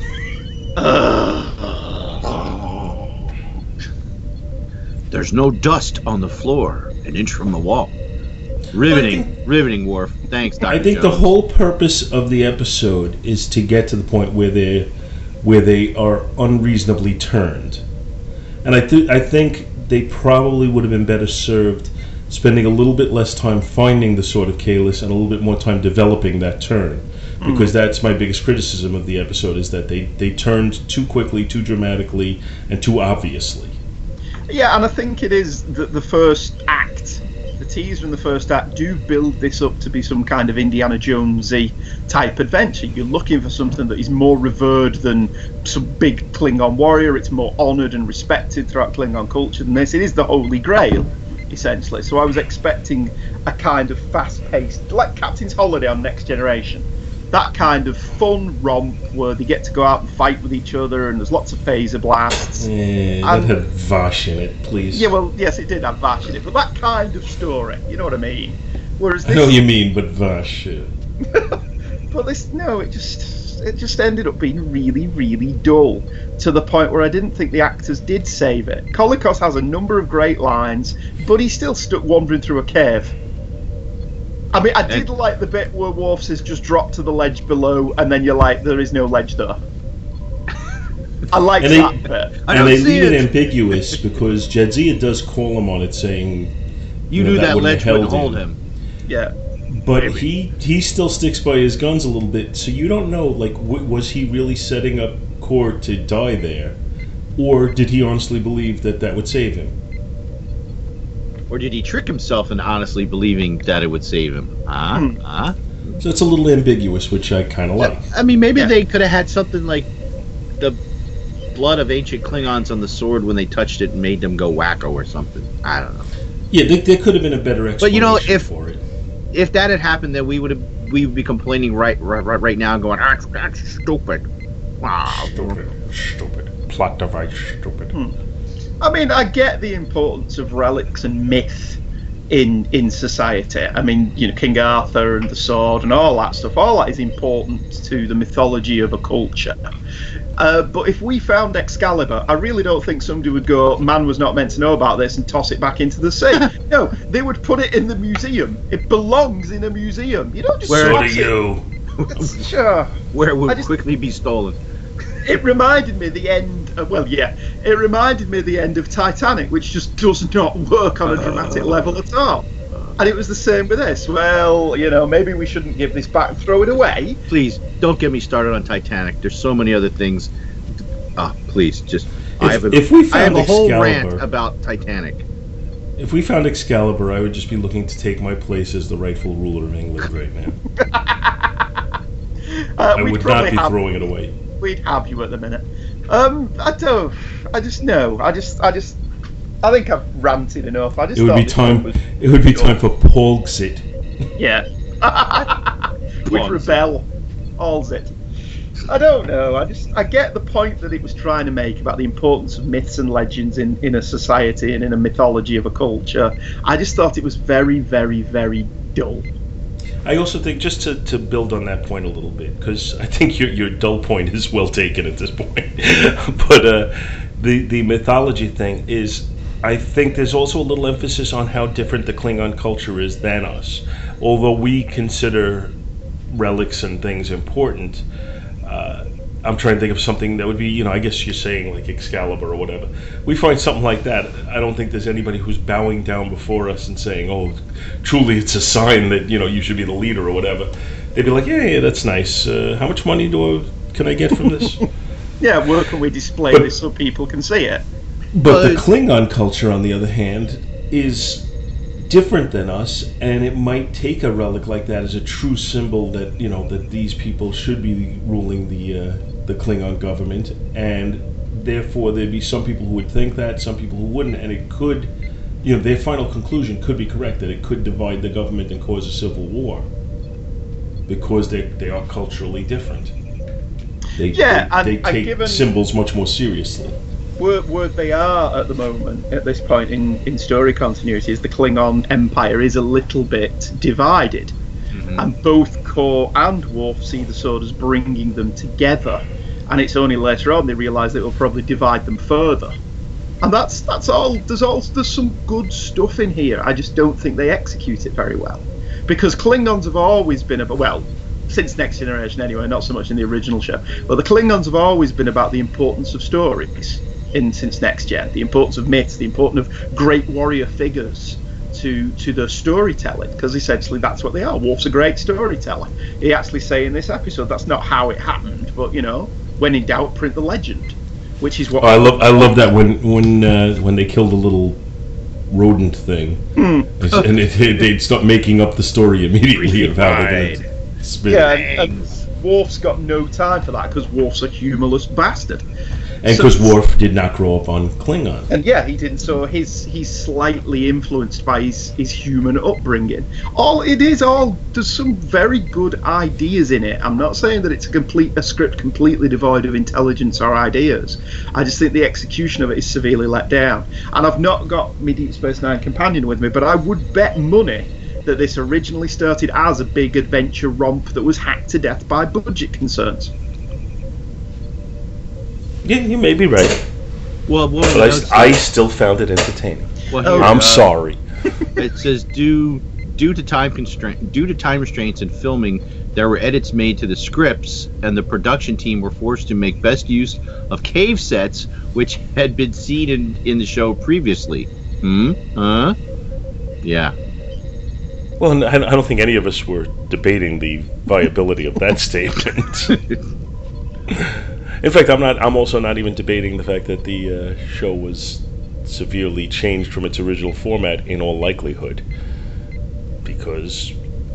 There's no dust on the floor, an inch from the wall. Riveting, think, riveting, Worf. Thanks, Doctor I think Jones. the whole purpose of the episode is to get to the point where they, where they are unreasonably turned, and I th- I think they probably would have been better served spending a little bit less time finding the Sword of Kahless and a little bit more time developing that turn, because mm. that's my biggest criticism of the episode, is that they, they turned too quickly, too dramatically, and too obviously. Yeah, and I think it is the, the first act the teaser and the first act do build this up to be some kind of Indiana Jonesy type adventure. You're looking for something that is more revered than some big Klingon warrior. It's more honoured and respected throughout Klingon culture than this. It is the Holy Grail, essentially. So I was expecting a kind of fast-paced, like Captain's Holiday on Next Generation. That kind of fun romp where they get to go out and fight with each other, and there's lots of phaser blasts. Yeah, that had Vash in it, please. Yeah, well, yes, it did have Vash in it, but that kind of story, you know what I mean? Whereas this, I know what you mean, but Vash. Yeah. But this, no, it just it just ended up being really, really dull to the point where I didn't think the actors did save it. Colicos has a number of great lines, but he's still stuck wandering through a cave. I mean, I did like the bit where Worf says just drop to the ledge below, and then you're like, there is no ledge there. I like and that they, bit. And they leave it ambiguous because Jadzia does call him on it, saying, "You, you knew know, that, that ledge would hold him." him. Yeah. But Maybe. he he still sticks by his guns a little bit, so you don't know, like, w- was he really setting up Kor to die there? Or did he honestly believe that that would save him? Or did he trick himself into honestly believing that it would save him? Ah, uh, Hmm. ah. Uh. So it's a little ambiguous, which I kind of like. I mean, maybe yeah. they could have had something like the blood of ancient Klingons on the sword when they touched it and made them go wacko or something. I don't know. Yeah, there, there could have been a better explanation but you know, if, for it. If that had happened, then we would have we would be complaining right right, right now, going, "That's that's stupid." Wow, stupid, stupid. Plot device, stupid. Hmm. I mean, I get the importance of relics and myth in in society. I mean, you know, King Arthur and the sword and all that stuff. All that is important to the mythology of a culture. Uh, but if we found Excalibur, I really don't think somebody would go, "Man was not meant to know about this," and toss it back into the sea. No, they would put it in the museum. It belongs in a museum. You don't just Where do it. you? Sure. Where it would just, quickly be stolen. It reminded me the end of, well, yeah, it reminded me of the end of Titanic, which just does not work on a dramatic uh, level at all. And it was the same with this. Well, you know, maybe we shouldn't give this back and throw it away. Please, don't get me started on Titanic. There's so many other things. Ah, oh, please, just... If, I have a, if we found I have a whole Excalibur, rant about Titanic. If we found Excalibur, I would just be looking to take my place as the rightful ruler of England right now. uh, I would not be have, throwing it away. We'd have you at the minute. Um, I don't... I just know. I just... I just... I think I've ranted enough. I just it would be time. It would be time for Polgzit. Yeah. We'd rebel. Allzit. I don't know. I just I get the point that it was trying to make about the importance of myths and legends in, in a society and in a mythology of a culture. I just thought it was very, very, very dull. I also think, just to, to build on that point a little bit, because I think your your dull point is well taken at this point. But uh, the the mythology thing is, I think there's also a little emphasis on how different the Klingon culture is than us. Although we consider relics and things important, uh, I'm trying to think of something that would be, you know, I guess you're saying like Excalibur or whatever. We find something like that. I don't think there's anybody who's bowing down before us and saying, oh, truly it's a sign that, you know, you should be the leader or whatever. They'd be like, yeah, yeah, that's nice. Uh, how much money do I, can I get from this? Yeah, where can we display but, this so people can see it? But the Klingon culture, on the other hand, is different than us, and it might take a relic like that as a true symbol that, you know, that these people should be ruling the uh, the Klingon government, and therefore there'd be some people who would think that, some people who wouldn't, and it could, you know, their final conclusion could be correct, that it could divide the government and cause a civil war, because they they are culturally different. They, yeah, they, and, they take and given symbols much more seriously. Where, where they are at the moment, at this point in, in story continuity, is the Klingon Empire is a little bit divided. Mm-hmm. And both Kor and Worf see the sword as bringing them together. And it's only later on they realise that it will probably divide them further. And that's that's all. There's all there's some good stuff in here. I just don't think they execute it very well. Because Klingons have always been about, well, since Next Generation anyway, not so much in the original show, but the Klingons have always been about the importance of stories. In since Next Gen, the importance of myths, the importance of great warrior figures to to the storytelling, because essentially that's what they are. Worf's a great storyteller. He actually say in this episode that's not how it happened, but you know, when in doubt, print the legend, which is what. Oh, I love I love that when when uh, when they kill the little rodent thing, Mm. and it, it, they'd start making up the story immediately of how they're going to spin Yeah, it. and, and Worf's got no time for that because Worf's a humorless bastard. And So- because Worf did not grow up on Klingon. And yeah, he didn't. So he's he's slightly influenced by his, his human upbringing. All it is, all there's some very good ideas in it. I'm not saying that it's a complete a script completely devoid of intelligence or ideas. I just think the execution of it is severely let down. And I've not got my Deep Space Nine companion with me, but I would bet money that this originally started as a big adventure romp that was hacked to death by budget concerns. Yeah, you may be right. Well, well but I, s- I still found it entertaining. Well, here, I'm uh, sorry. It says due due to time constraint due to time restraints in filming, there were edits made to the scripts, and the production team were forced to make best use of cave sets which had been seen in in the show previously. Hmm. Huh? Yeah. Well, I I don't think any of us were debating the viability of that statement. In fact, I'm not. I'm also not even debating the fact that the uh, show was severely changed from its original format in all likelihood, because,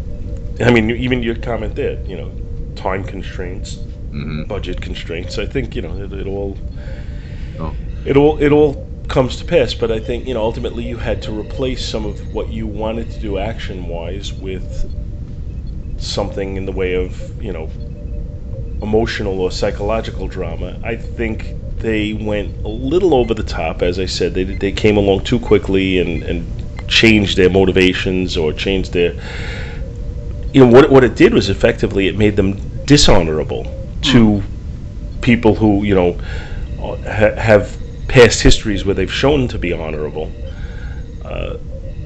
I mean, even your comment there, you know, time constraints, mm-hmm. budget constraints. I think you know it, it all, oh. it all, it all comes to pass. But I think you know ultimately you had to replace some of what you wanted to do action-wise with something in the way of you know. emotional or psychological drama. I think they went a little over the top. As I said, they they came along too quickly and, and changed their motivations or changed their. You know what what it did was effectively it made them dishonorable to mm. people who you know ha- have past histories where they've shown to be honorable. Uh,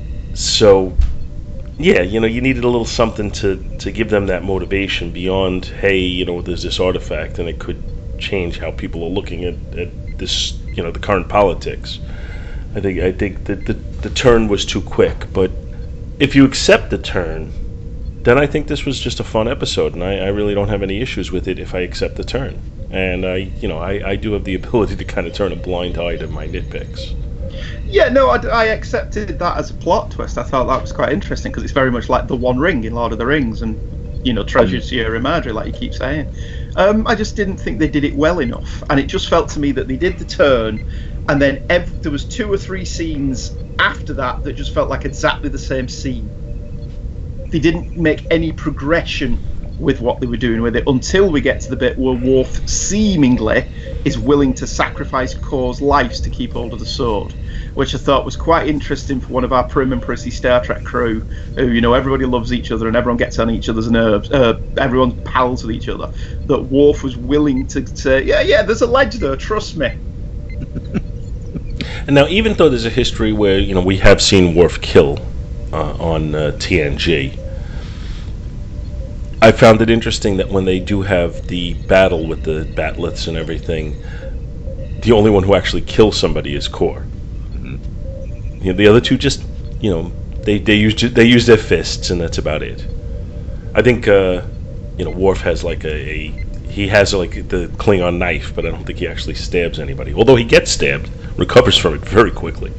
so. Yeah, you know, you needed a little something to, to give them that motivation beyond, hey, you know, there's this artifact and it could change how people are looking at, at this, you know, the current politics. I think I think that the, the turn was too quick, but if you accept the turn, then I think this was just a fun episode, and I, I really don't have any issues with it if I accept the turn. And I, you know, I, I do have the ability to kind of turn a blind eye to my nitpicks. Yeah, no, I, I accepted that as a plot twist. I thought that was quite interesting because it's very much like the One Ring in Lord of the Rings, and you know, treasures Sierra Madre, like you keep saying. Um, I just didn't think they did it well enough, and it just felt to me that they did the turn, and then ev- there was two or three scenes after that that just felt like exactly the same scene. They didn't make any progression with what they were doing with it until we get to the bit where Worf seemingly is willing to sacrifice Kor's lives to keep hold of the sword, which I thought was quite interesting for one of our prim and prissy Star Trek crew, who, you know, everybody loves each other and everyone gets on each other's nerves, uh, everyone's pals with each other, that Worf was willing to say, yeah, yeah, there's a ledge there, trust me. And now, even though there's a history where, you know, we have seen Worf kill uh, on uh, T N G, I found it interesting that when they do have the battle with the Batliths and everything, the only one who actually kills somebody is Kor. Mm-hmm. You know, the other two just, you know, they they use they use their fists and that's about it. I think, uh, you know, Worf has like a, a he has like the Klingon knife, but I don't think he actually stabs anybody. Although he gets stabbed, recovers from it very quickly.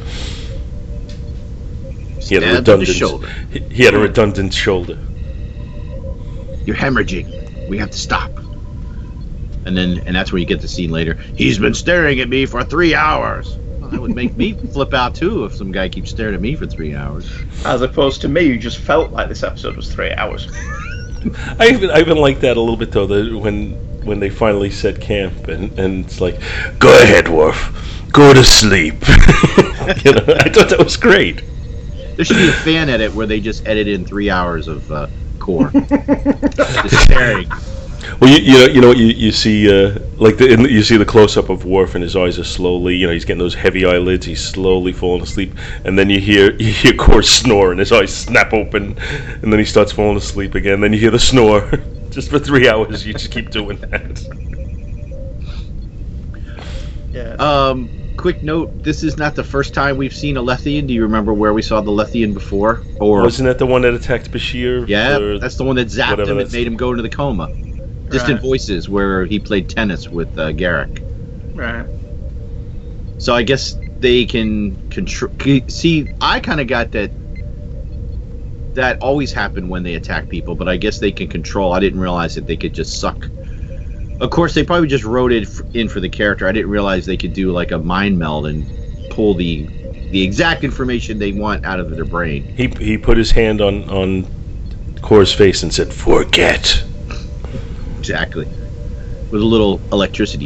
He had a redundant shoulder. He, he had a redundant shoulder. You're hemorrhaging. We have to stop. And then, and that's where you get the scene later. He's been staring at me for three hours. Well, that would make me flip out too if some guy keeps staring at me for three hours. As opposed to me, who just felt like this episode was three hours. I even I even like that a little bit though. The, when when they finally set camp and, and it's like, go ahead, Worf, go to sleep. You know, I thought that was great. There should be a fan edit where they just edit in three hours of uh, Kor just staring. Well, you, you know, you know what you, you see, uh, like the in, you see the close up of Worf, and his eyes are slowly, you know, he's getting those heavy eyelids. He's slowly falling asleep, and then you hear you hear Kor snore, and his eyes snap open, and then he starts falling asleep again. Then you hear the snore. Just for three hours, you just keep doing that. Yeah. Um. Quick note: this is not the first time we've seen a Lethian. Do you remember where we saw the Lethian before? Or wasn't that the one that attacked Bashir? Yeah, that's the one that zapped him and made him go into the coma. Distant Right. Voices, where he played tennis with uh, Garrick. Right. So I guess they can control. See, I kind of got that. That always happened when they attack people, but I guess they can control. I didn't realize that they could just suck. Of course, they probably just wrote it in for the character. I didn't realize they could do like a mind meld and pull the the exact information they want out of their brain. He he put his hand on on Kor's face and said, "Forget." Exactly. With a little electricity.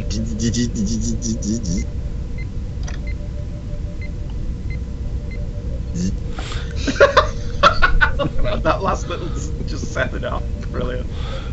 That last little just set it up. Brilliant.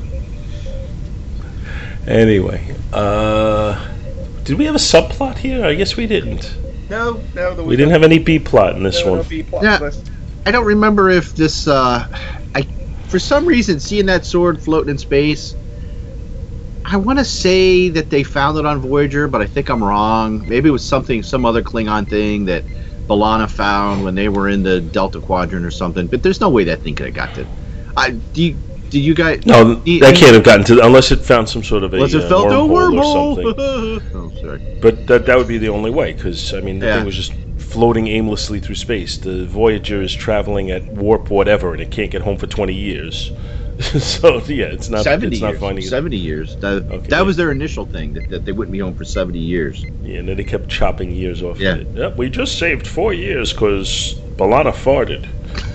Anyway, uh, did we have a subplot here? I guess we didn't. No, no. There was we didn't no, have any B plot in this no, one. No B plot yeah, list. I don't remember if this. Uh, I, for some reason, seeing that sword floating in space, I want to say that they found it on Voyager, but I think I'm wrong. Maybe it was something, some other Klingon thing that B'Elanna found when they were in the Delta Quadrant or something. But there's no way that thing could have got to. I do. You, do you guys? No, do you, that can't have gotten to unless it found some sort of a unless it uh, fell through a wormhole wormhole or something. Oh, sorry. But that that would be the only way, because I mean the Yeah. thing was just floating aimlessly through space. The Voyager is traveling at warp whatever, and it can't get home for twenty years. So yeah, it's not. seventy it's not years. finding it. seventy years. That, Okay. that was their initial thing, that, that they wouldn't be home for seventy years. Yeah, and then they kept chopping years off. Yeah. Of it. Yep, we just saved four years because B'Elanna farted.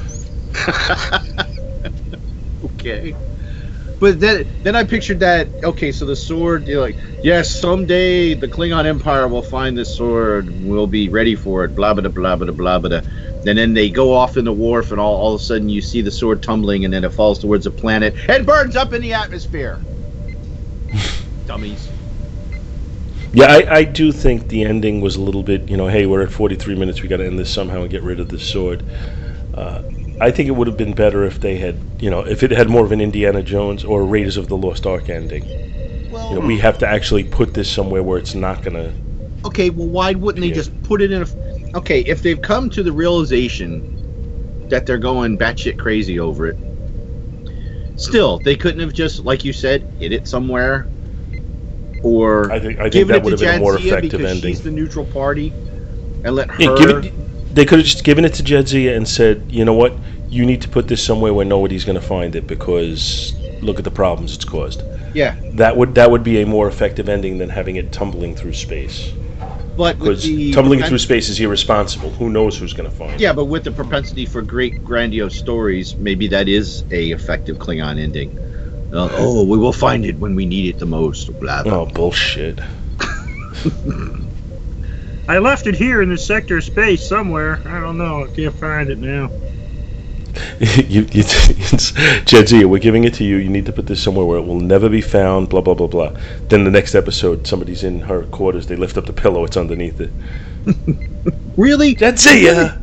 Okay. But then, then I pictured that. Okay, so the sword. You're like, yes, someday the Klingon Empire will find this sword. We'll be ready for it. Blah blah blah blah blah blah. And then they go off in the wharf, and all, all of a sudden you see the sword tumbling, and then it falls towards a planet and burns up in the atmosphere. Dummies. Yeah, I, I do think the ending was a little bit, you know, hey, we're at forty-three minutes, we got to end this somehow and get rid of this sword. Uh, I think it would have been better if they had, you know, if it had more of an Indiana Jones or Raiders of the Lost Ark ending. Well, you know, we have to actually put this somewhere where it's not going to... Okay, well, why wouldn't they Yeah. just put it in a... Okay, if they've come to the realization that they're going batshit crazy over it, still, they couldn't have just, like you said, hid it somewhere, or I think, I think given that it would to have been a more Jadzia effective because ending. she's the neutral party, and let Yeah, her... give it, they could have just given it to Jadzia and said, you know what, you need to put this somewhere where nobody's going to find it because look at the problems it's caused. Yeah. That would that would be a more effective ending than having it tumbling through space. But with Because the tumbling propen- through space is irresponsible. Who knows who's going to find it? Yeah, but with the propensity for great grandiose stories, maybe that is a effective Klingon ending. Uh, oh, we will find it when we need it the most. Blah, blah. Oh, bullshit. I left it here in the sector of space somewhere. I don't know. I can't find it now. you, you, it's, Jadzia, we're giving it to you. You need to put this somewhere where it will never be found, blah, blah, blah, blah. Then the next episode, somebody's in her quarters. They lift up the pillow. It's underneath it. Really? Jadzia!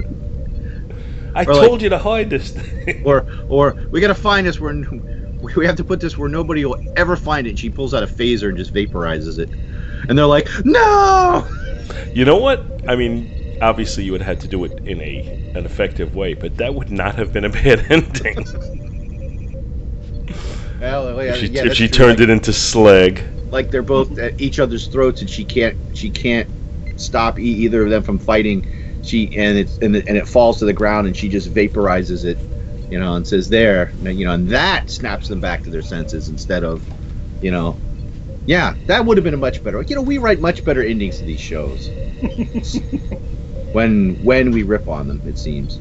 I Or told like- you to hide this thing. Or, or we gotta find this where we have to put this where nobody will ever find it. And she pulls out a phaser and just vaporizes it, and they're like, "No!" You know what? I mean, obviously you would have had to do it in a an effective way, but that would not have been a bad ending. Well, yeah, if she, yeah, if that's she true. turned like, it into slag. like they're both at each other's throats, and she can't she can't stop e- either of them from fighting. She and it's and it, and it falls to the ground, and she just vaporizes it, you know, and says there, and, you know, and that snaps them back to their senses instead of, you know, yeah, that would have been a much better. You know, we write much better endings to these shows when when we rip on them. It seems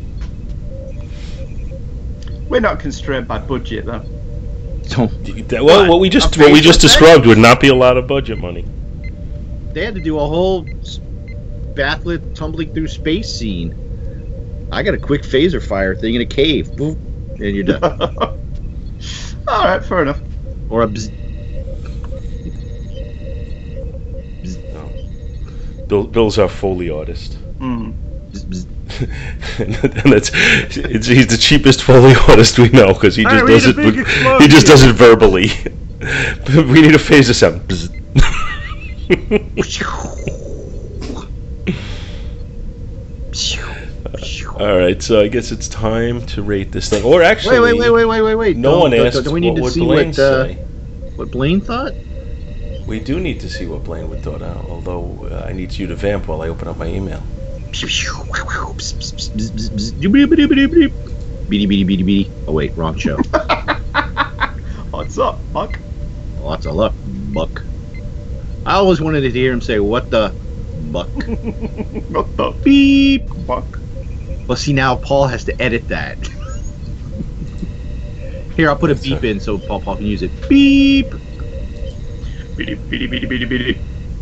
We're not constrained by budget, though. so That- well, what we just Okay, what we just but that- described would not be a lot of budget money. they had to do a whole s- bathlet tumbling through space scene. I got a quick phaser fire thing in a cave, boop, and you're done. All right, fair enough. Or a bzz. Bill, Bill's our Foley artist. Mm. Bzz, bzz. And that's it's, he's the cheapest Foley artist we know because he I just read does a it. big He explosion. just does it verbally. We need a phaser sound. Bzz. All right, so I guess it's time to rate this thing. Or actually, Wait, wait, wait, wait, wait, wait, wait. No Don't- one don't- asked don't we need what to would see Blaine what uh, say. what Blaine thought? We do need to see what Blaine would thought out, although uh, I need you to vamp while I open up my email. Beady, beady, beady, beady. Oh, wait, wrong show. What's up, Buck? What's up, Buck? I always wanted to hear him say, what the Buck? What the beep, Buck? Well, see, now Paul has to edit that. Here, I'll put That's a beep a... in so Paul, Paul can use it. Beep! Beady, beady, beady, beady, beady.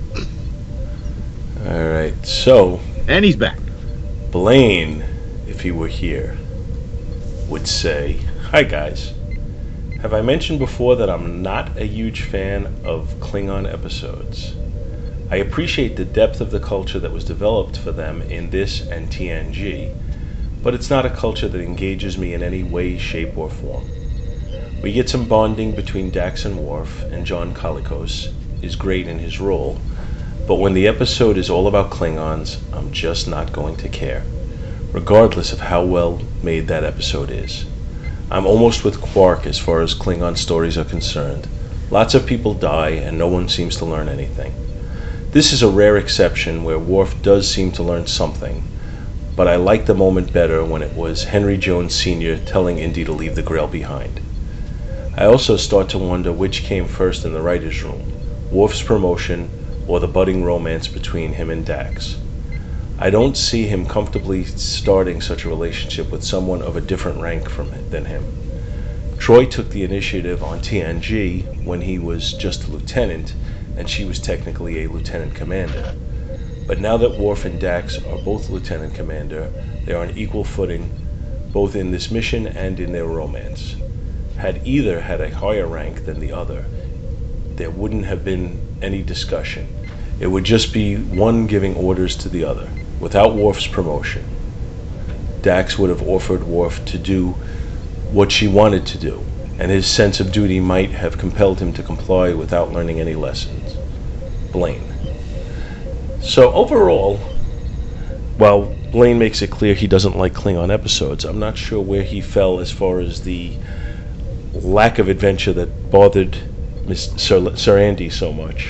Alright, so... And he's back. Blaine, if he were here, would say, "Hi guys. Have I mentioned before that I'm not a huge fan of Klingon episodes? I appreciate the depth of the culture that was developed for them in this and T N G, but it's not a culture that engages me in any way, shape, or form. We get some bonding between Dax and Worf, and John Colicos is great in his role, but when the episode is all about Klingons, I'm just not going to care, regardless of how well made that episode is. I'm almost with Quark as far as Klingon stories are concerned. Lots of people die and no one seems to learn anything. This is a rare exception where Worf does seem to learn something, but I like the moment better when it was Henry Jones Senior telling Indy to leave the Grail behind. I also start to wonder which came first in the writer's room, Worf's promotion or the budding romance between him and Dax. I don't see him comfortably starting such a relationship with someone of a different rank from than him. Troy took the initiative on T N G when he was just a lieutenant, and she was technically a lieutenant commander. But now that Worf and Dax are both lieutenant commander, they are on equal footing, both in this mission and in their romance. Had either had a higher rank than the other, there wouldn't have been any discussion. It would just be one giving orders to the other. Without Worf's promotion, Dax would have offered Worf to do what she wanted to do, and his sense of duty might have compelled him to comply without learning any lessons. Blaine. So overall, while Blaine makes it clear he doesn't like Klingon episodes, I'm not sure where he fell as far as the lack of adventure that bothered Miss Sir, Sir Andy so much.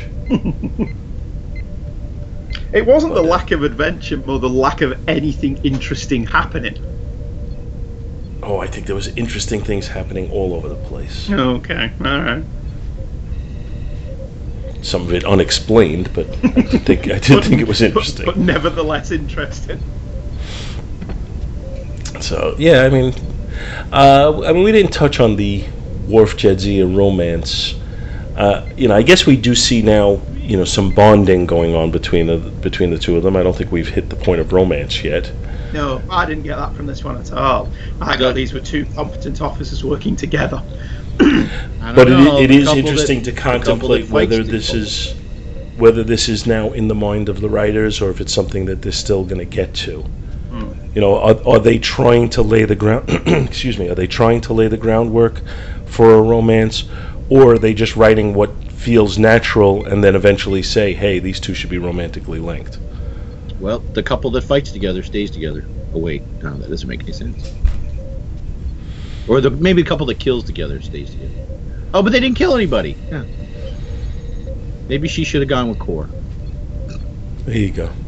It wasn't the lack of adventure, more the lack of anything interesting happening. Oh, I think there was interesting things happening all over the place. Okay, alright. Some of it unexplained, but I did think, I did but, think it was interesting. But, but nevertheless interesting. So, yeah, I mean, uh, I mean, we didn't touch on the Worf Jadzia romance. Uh, you know, I guess we do see now, you know, some bonding going on between the between the two of them. I don't think we've hit the point of romance yet. No, I didn't get that from this one at all. I got these were two competent officers working together. But know, it, it is interesting that, to contemplate whether this is whether this is now in the mind of the writers or if it's something that they're still going to get to. Mm. You know, are, are they trying to lay the ground? excuse me. Are they trying to lay the groundwork for a romance, or are they just writing what feels natural and then eventually say, hey, these two should be romantically linked? Well, the couple that fights together stays together. Oh wait, no, that doesn't make any sense. Or the maybe the couple that kills together stays together. Oh, but they didn't kill anybody. Yeah. Maybe she should have gone with Core. There you go.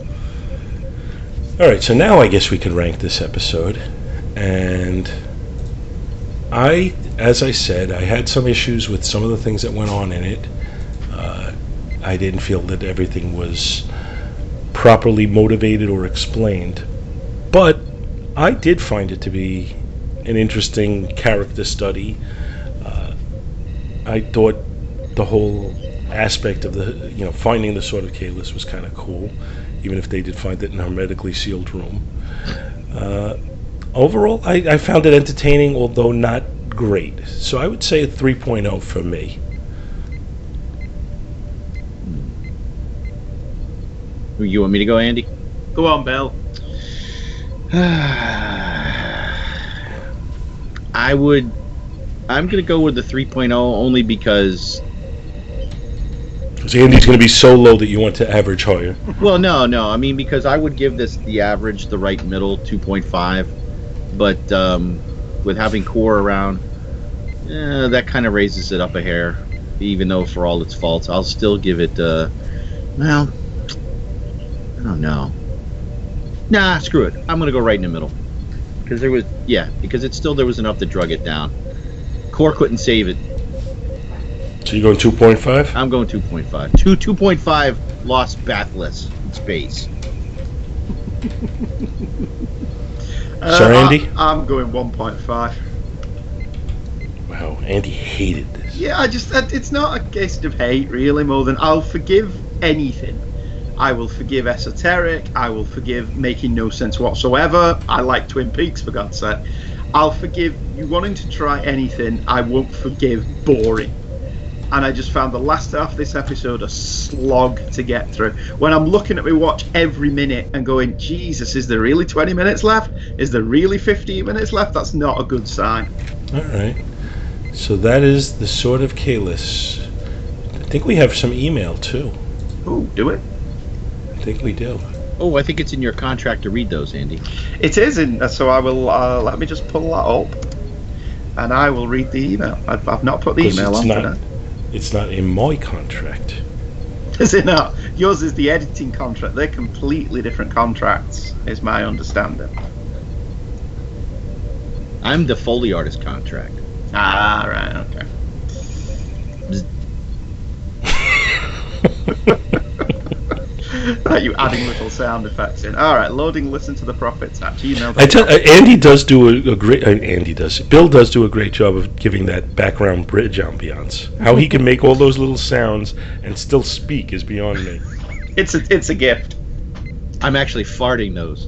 All right, so now I guess we can rank this episode, and I, as I said, I had some issues with some of the things that went on in it. Uh, I didn't feel that everything was properly motivated or explained, but I did find it to be an interesting character study. Uh, I thought the whole aspect of the, you know, finding the Sword of Kahless was kind of cool, even if they did find it in a hermetically sealed room. Uh, overall, I, I found it entertaining, although not great. So I would say a three point oh for me. You want me to go, Andy? Go on, Bill. I would... I'm going to go with the three point oh only because... Because Andy's going to be so low that you want to average higher. Well, no, no. I mean, because I would give this the average, the right middle, two point five. But um, with having Core around, eh, that kind of raises it up a hair. even though for all its faults, I'll still give it. Uh, well, I don't know. Nah, screw it. I'm gonna go right in the middle because there was, yeah, because it's still there was enough to drug it down. Core couldn't save it. So you're going two point five? I'm going two point five. Two two point five lost bathless in space. uh, Sir Andy? I, I'm going one point five. Wow, Andy hated this. Yeah, I just, it's not a case of hate, really, more than I'll forgive anything. I will forgive esoteric, I will forgive making no sense whatsoever. I like Twin Peaks, for God's sake. I'll forgive you wanting to try anything. I won't forgive boring. And I just found the last half of this episode a slog to get through. When I'm looking at my watch every minute and going, Jesus, is there really twenty minutes left? Is there really fifteen minutes left? That's not a good sign. All right. So that is the Sword of Kahless. I think we have some email, too. Oh, do it? I think we do. Oh, I think it's in your contract to read those, Andy. It is, in, so I will, uh, let me just pull that up. And I will read the email. I've, I've not put the email on not, today. It's not in my contract. Is it not? Yours is the editing contract. They're completely different contracts, is my understanding. I'm the Foley artist contract. Ah, right, okay. Right, you adding little sound effects in. All right, loading. Listen to the Prophets at gmail dot com. I tell, uh, Andy does do a, a great. Uh, Andy does. Bill does do a great job of giving that background bridge ambiance. How he can make all those little sounds and still speak is beyond me. It's a it's a gift. I'm actually farting those.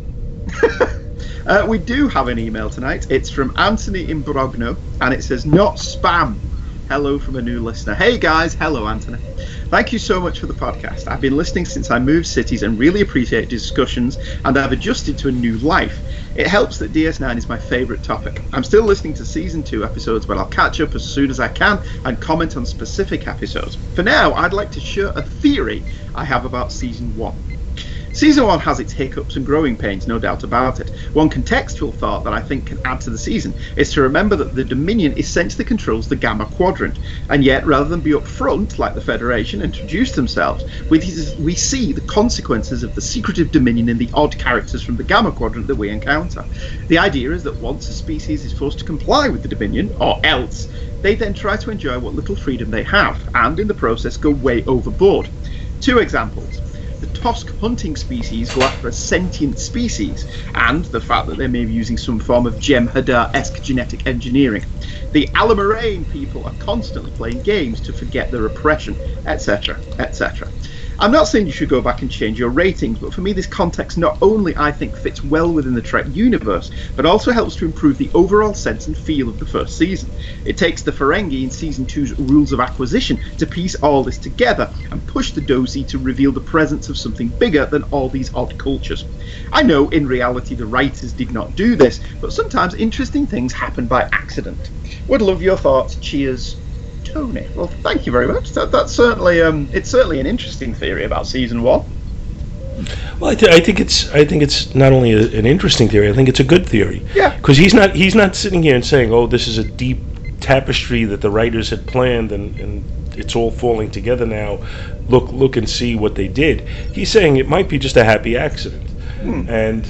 uh, we do have an email tonight. It's from Anthony Imbrogno, and it says, "Not spam. Hello from a new listener." Hey guys, hello Anthony. Thank you so much for the podcast. I've been listening since I moved cities and really appreciate discussions, and I've adjusted to a new life. It helps that D S nine is my favourite topic. I'm still listening to season two episodes, but I'll catch up as soon as I can and comment on specific episodes. For now, I'd like to share a theory I have about season one. Season one has its hiccups and growing pains, no doubt about it. One contextual thought that I think can add to the season is to remember that the Dominion essentially controls the Gamma Quadrant, and yet rather than be up front, like the Federation, and introduce themselves, we, we see the consequences of the secretive Dominion in the odd characters from the Gamma Quadrant that we encounter. The idea is that once a species is forced to comply with the Dominion, or else, they then try to enjoy what little freedom they have, and in the process go way overboard. Two examples. The Tosk hunting species go after a sentient species, and the fact that they may be using some form of Jem'Hadar-esque genetic engineering. The Alamarain people are constantly playing games to forget their oppression, et cetera, et cetera. I'm not saying you should go back and change your ratings, but for me this context not only, I think, fits well within the Trek universe, but also helps to improve the overall sense and feel of the first season. It takes the Ferengi in Season two's Rules of Acquisition to piece all this together and push the Dozy to reveal the presence of something bigger than all these odd cultures. I know in reality the writers did not do this, but sometimes interesting things happen by accident. Would love your thoughts. Cheers, Tony. Well, thank you very much. That, that's certainly um, it's certainly an interesting theory about season one. Well, I, th- I think it's I think it's not only a, an interesting theory. I think it's a good theory. Yeah. Because he's not he's not sitting here and saying, "Oh, this is a deep tapestry that the writers had planned and, and it's all falling together now. Look look and see what they did." He's saying it might be just a happy accident, hmm. and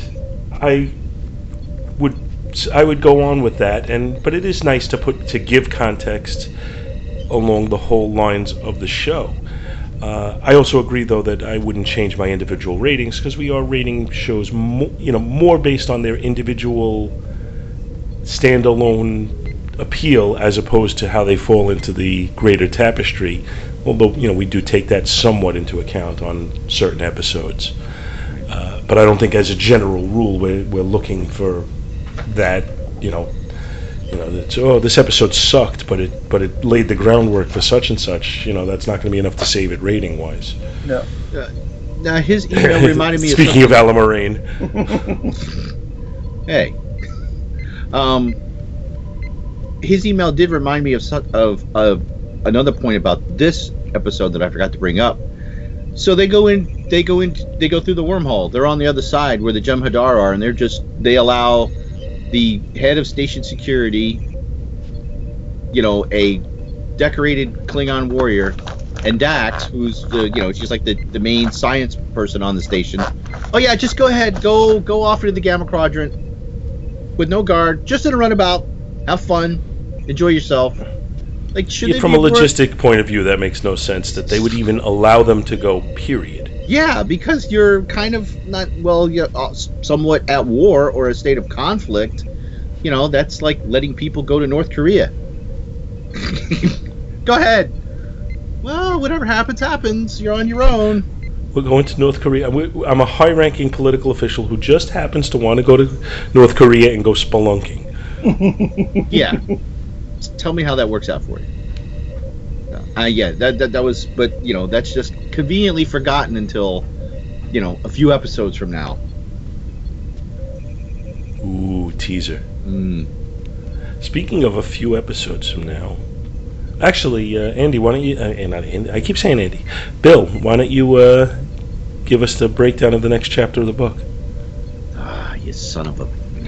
I would I would go on with that. And but it is nice to put to give context along the whole lines of the show. Uh, I also agree, though, that I wouldn't change my individual ratings because we are rating shows, mo- you know, more based on their individual standalone appeal as opposed to how they fall into the greater tapestry. Although, you know, we do take that somewhat into account on certain episodes. Uh, but I don't think, as a general rule, we're we're looking for that, you know. You know, it's, oh, this episode sucked, but it but it laid the groundwork for such and such. You know, that's not going to be enough to save it rating wise. No. Uh, now his email reminded me. Speaking of of Alamarain. Hey. Um. His email did remind me of of of another point about this episode that I forgot to bring up. So they go in, they go in, they go through the wormhole. They're on the other side where the Jem'Hadar are, and they're just they allow the head of station security, you know, a decorated Klingon warrior, and Dax, who's the, you know, she's like the, the main science person on the station. Oh yeah, just go ahead, go go off into the Gamma Quadrant with no guard, just in a runabout, have fun, enjoy yourself. Like, should yeah, they from be a more... logistic point of view, that makes no sense that they would even allow them to go. Period. Yeah, because you're kind of not well, you're uh, somewhat at war or a state of conflict. You know, that's like letting people go to North Korea. Go ahead. Well, whatever happens, happens. You're on your own. We're going to North Korea. I'm a high-ranking political official who just happens to want to go to North Korea and go spelunking. Yeah. Tell me how that works out for you. Uh, yeah, that, that that was, but, you know, that's just conveniently forgotten until, you know, a few episodes from now. Ooh, teaser. Mm. Speaking of a few episodes from now, actually, uh, Andy, why don't you, uh, not Andy, I keep saying Andy, Bill, why don't you uh, give us the breakdown of the next chapter of the book? Ah, you son of a...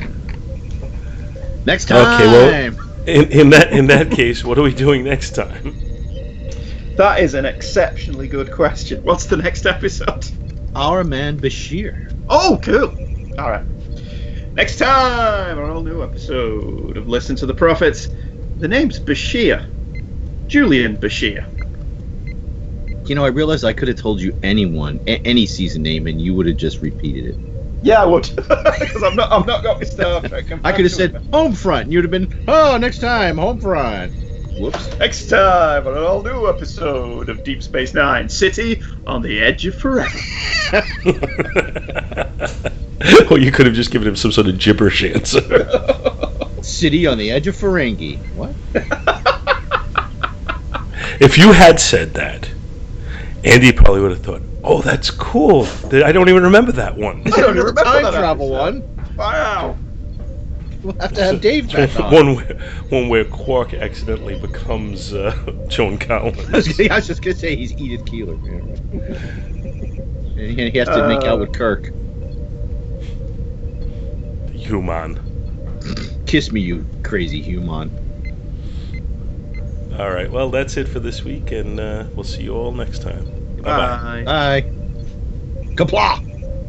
Next time! Okay, well, in, in that in that case, what are we doing next time? That is an exceptionally good question. What's the next episode? Our man Bashir. Oh, cool. All right. Next time on an all-new episode of Listen to the Prophets, the name's Bashir. Julian Bashir. You know, I realized I could have told you anyone, a- any season name, and you would have just repeated it. Yeah, I would. Because I've not, I've not got my Star Trek. I could have said Homefront, and you'd have been, oh, next time, Homefront. Whoops. Next time on an all-new episode of Deep Space Nine, City on the Edge of Forever. Or you could have just given him some sort of gibberish answer. City on the Edge of Ferengi. What? If you had said that, Andy probably would have thought, oh, that's cool. I don't even remember that one. I don't even remember time that travel episode. one. Wow. We'll have to have Dave back on. One where, one where Quark accidentally becomes uh, Joan Collins. I was, gonna, I was just going to say he's Edith Keeler. And he has to uh, make out with Kirk. Human. Kiss me, you crazy human. All right, well, that's it for this week, and uh, we'll see you all next time. Bye-bye. Bye. Kapla!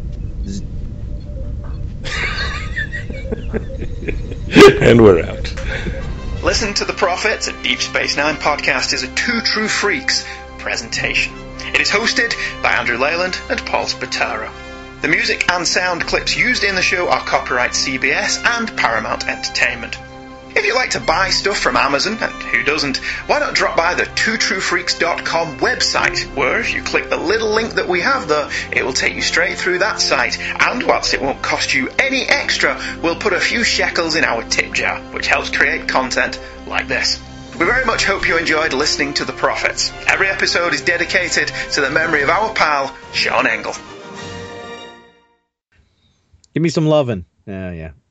And we're out. Listen to the Prophets, a Deep Space Nine podcast, is a Two True Freaks presentation. It is hosted by Andrew Leyland and Paul Spataro. The music and sound clips used in the show are copyright C B S and Paramount Entertainment. If you like to buy stuff from Amazon, and who doesn't, why not drop by the two true freaks dot com website, where if you click the little link that we have there, it will take you straight through that site, and whilst it won't cost you any extra, we'll put a few shekels in our tip jar, which helps create content like this. We very much hope you enjoyed listening to The Prophets. Every episode is dedicated to the memory of our pal, Sean Engel. Give me some lovin'. Yeah, yeah.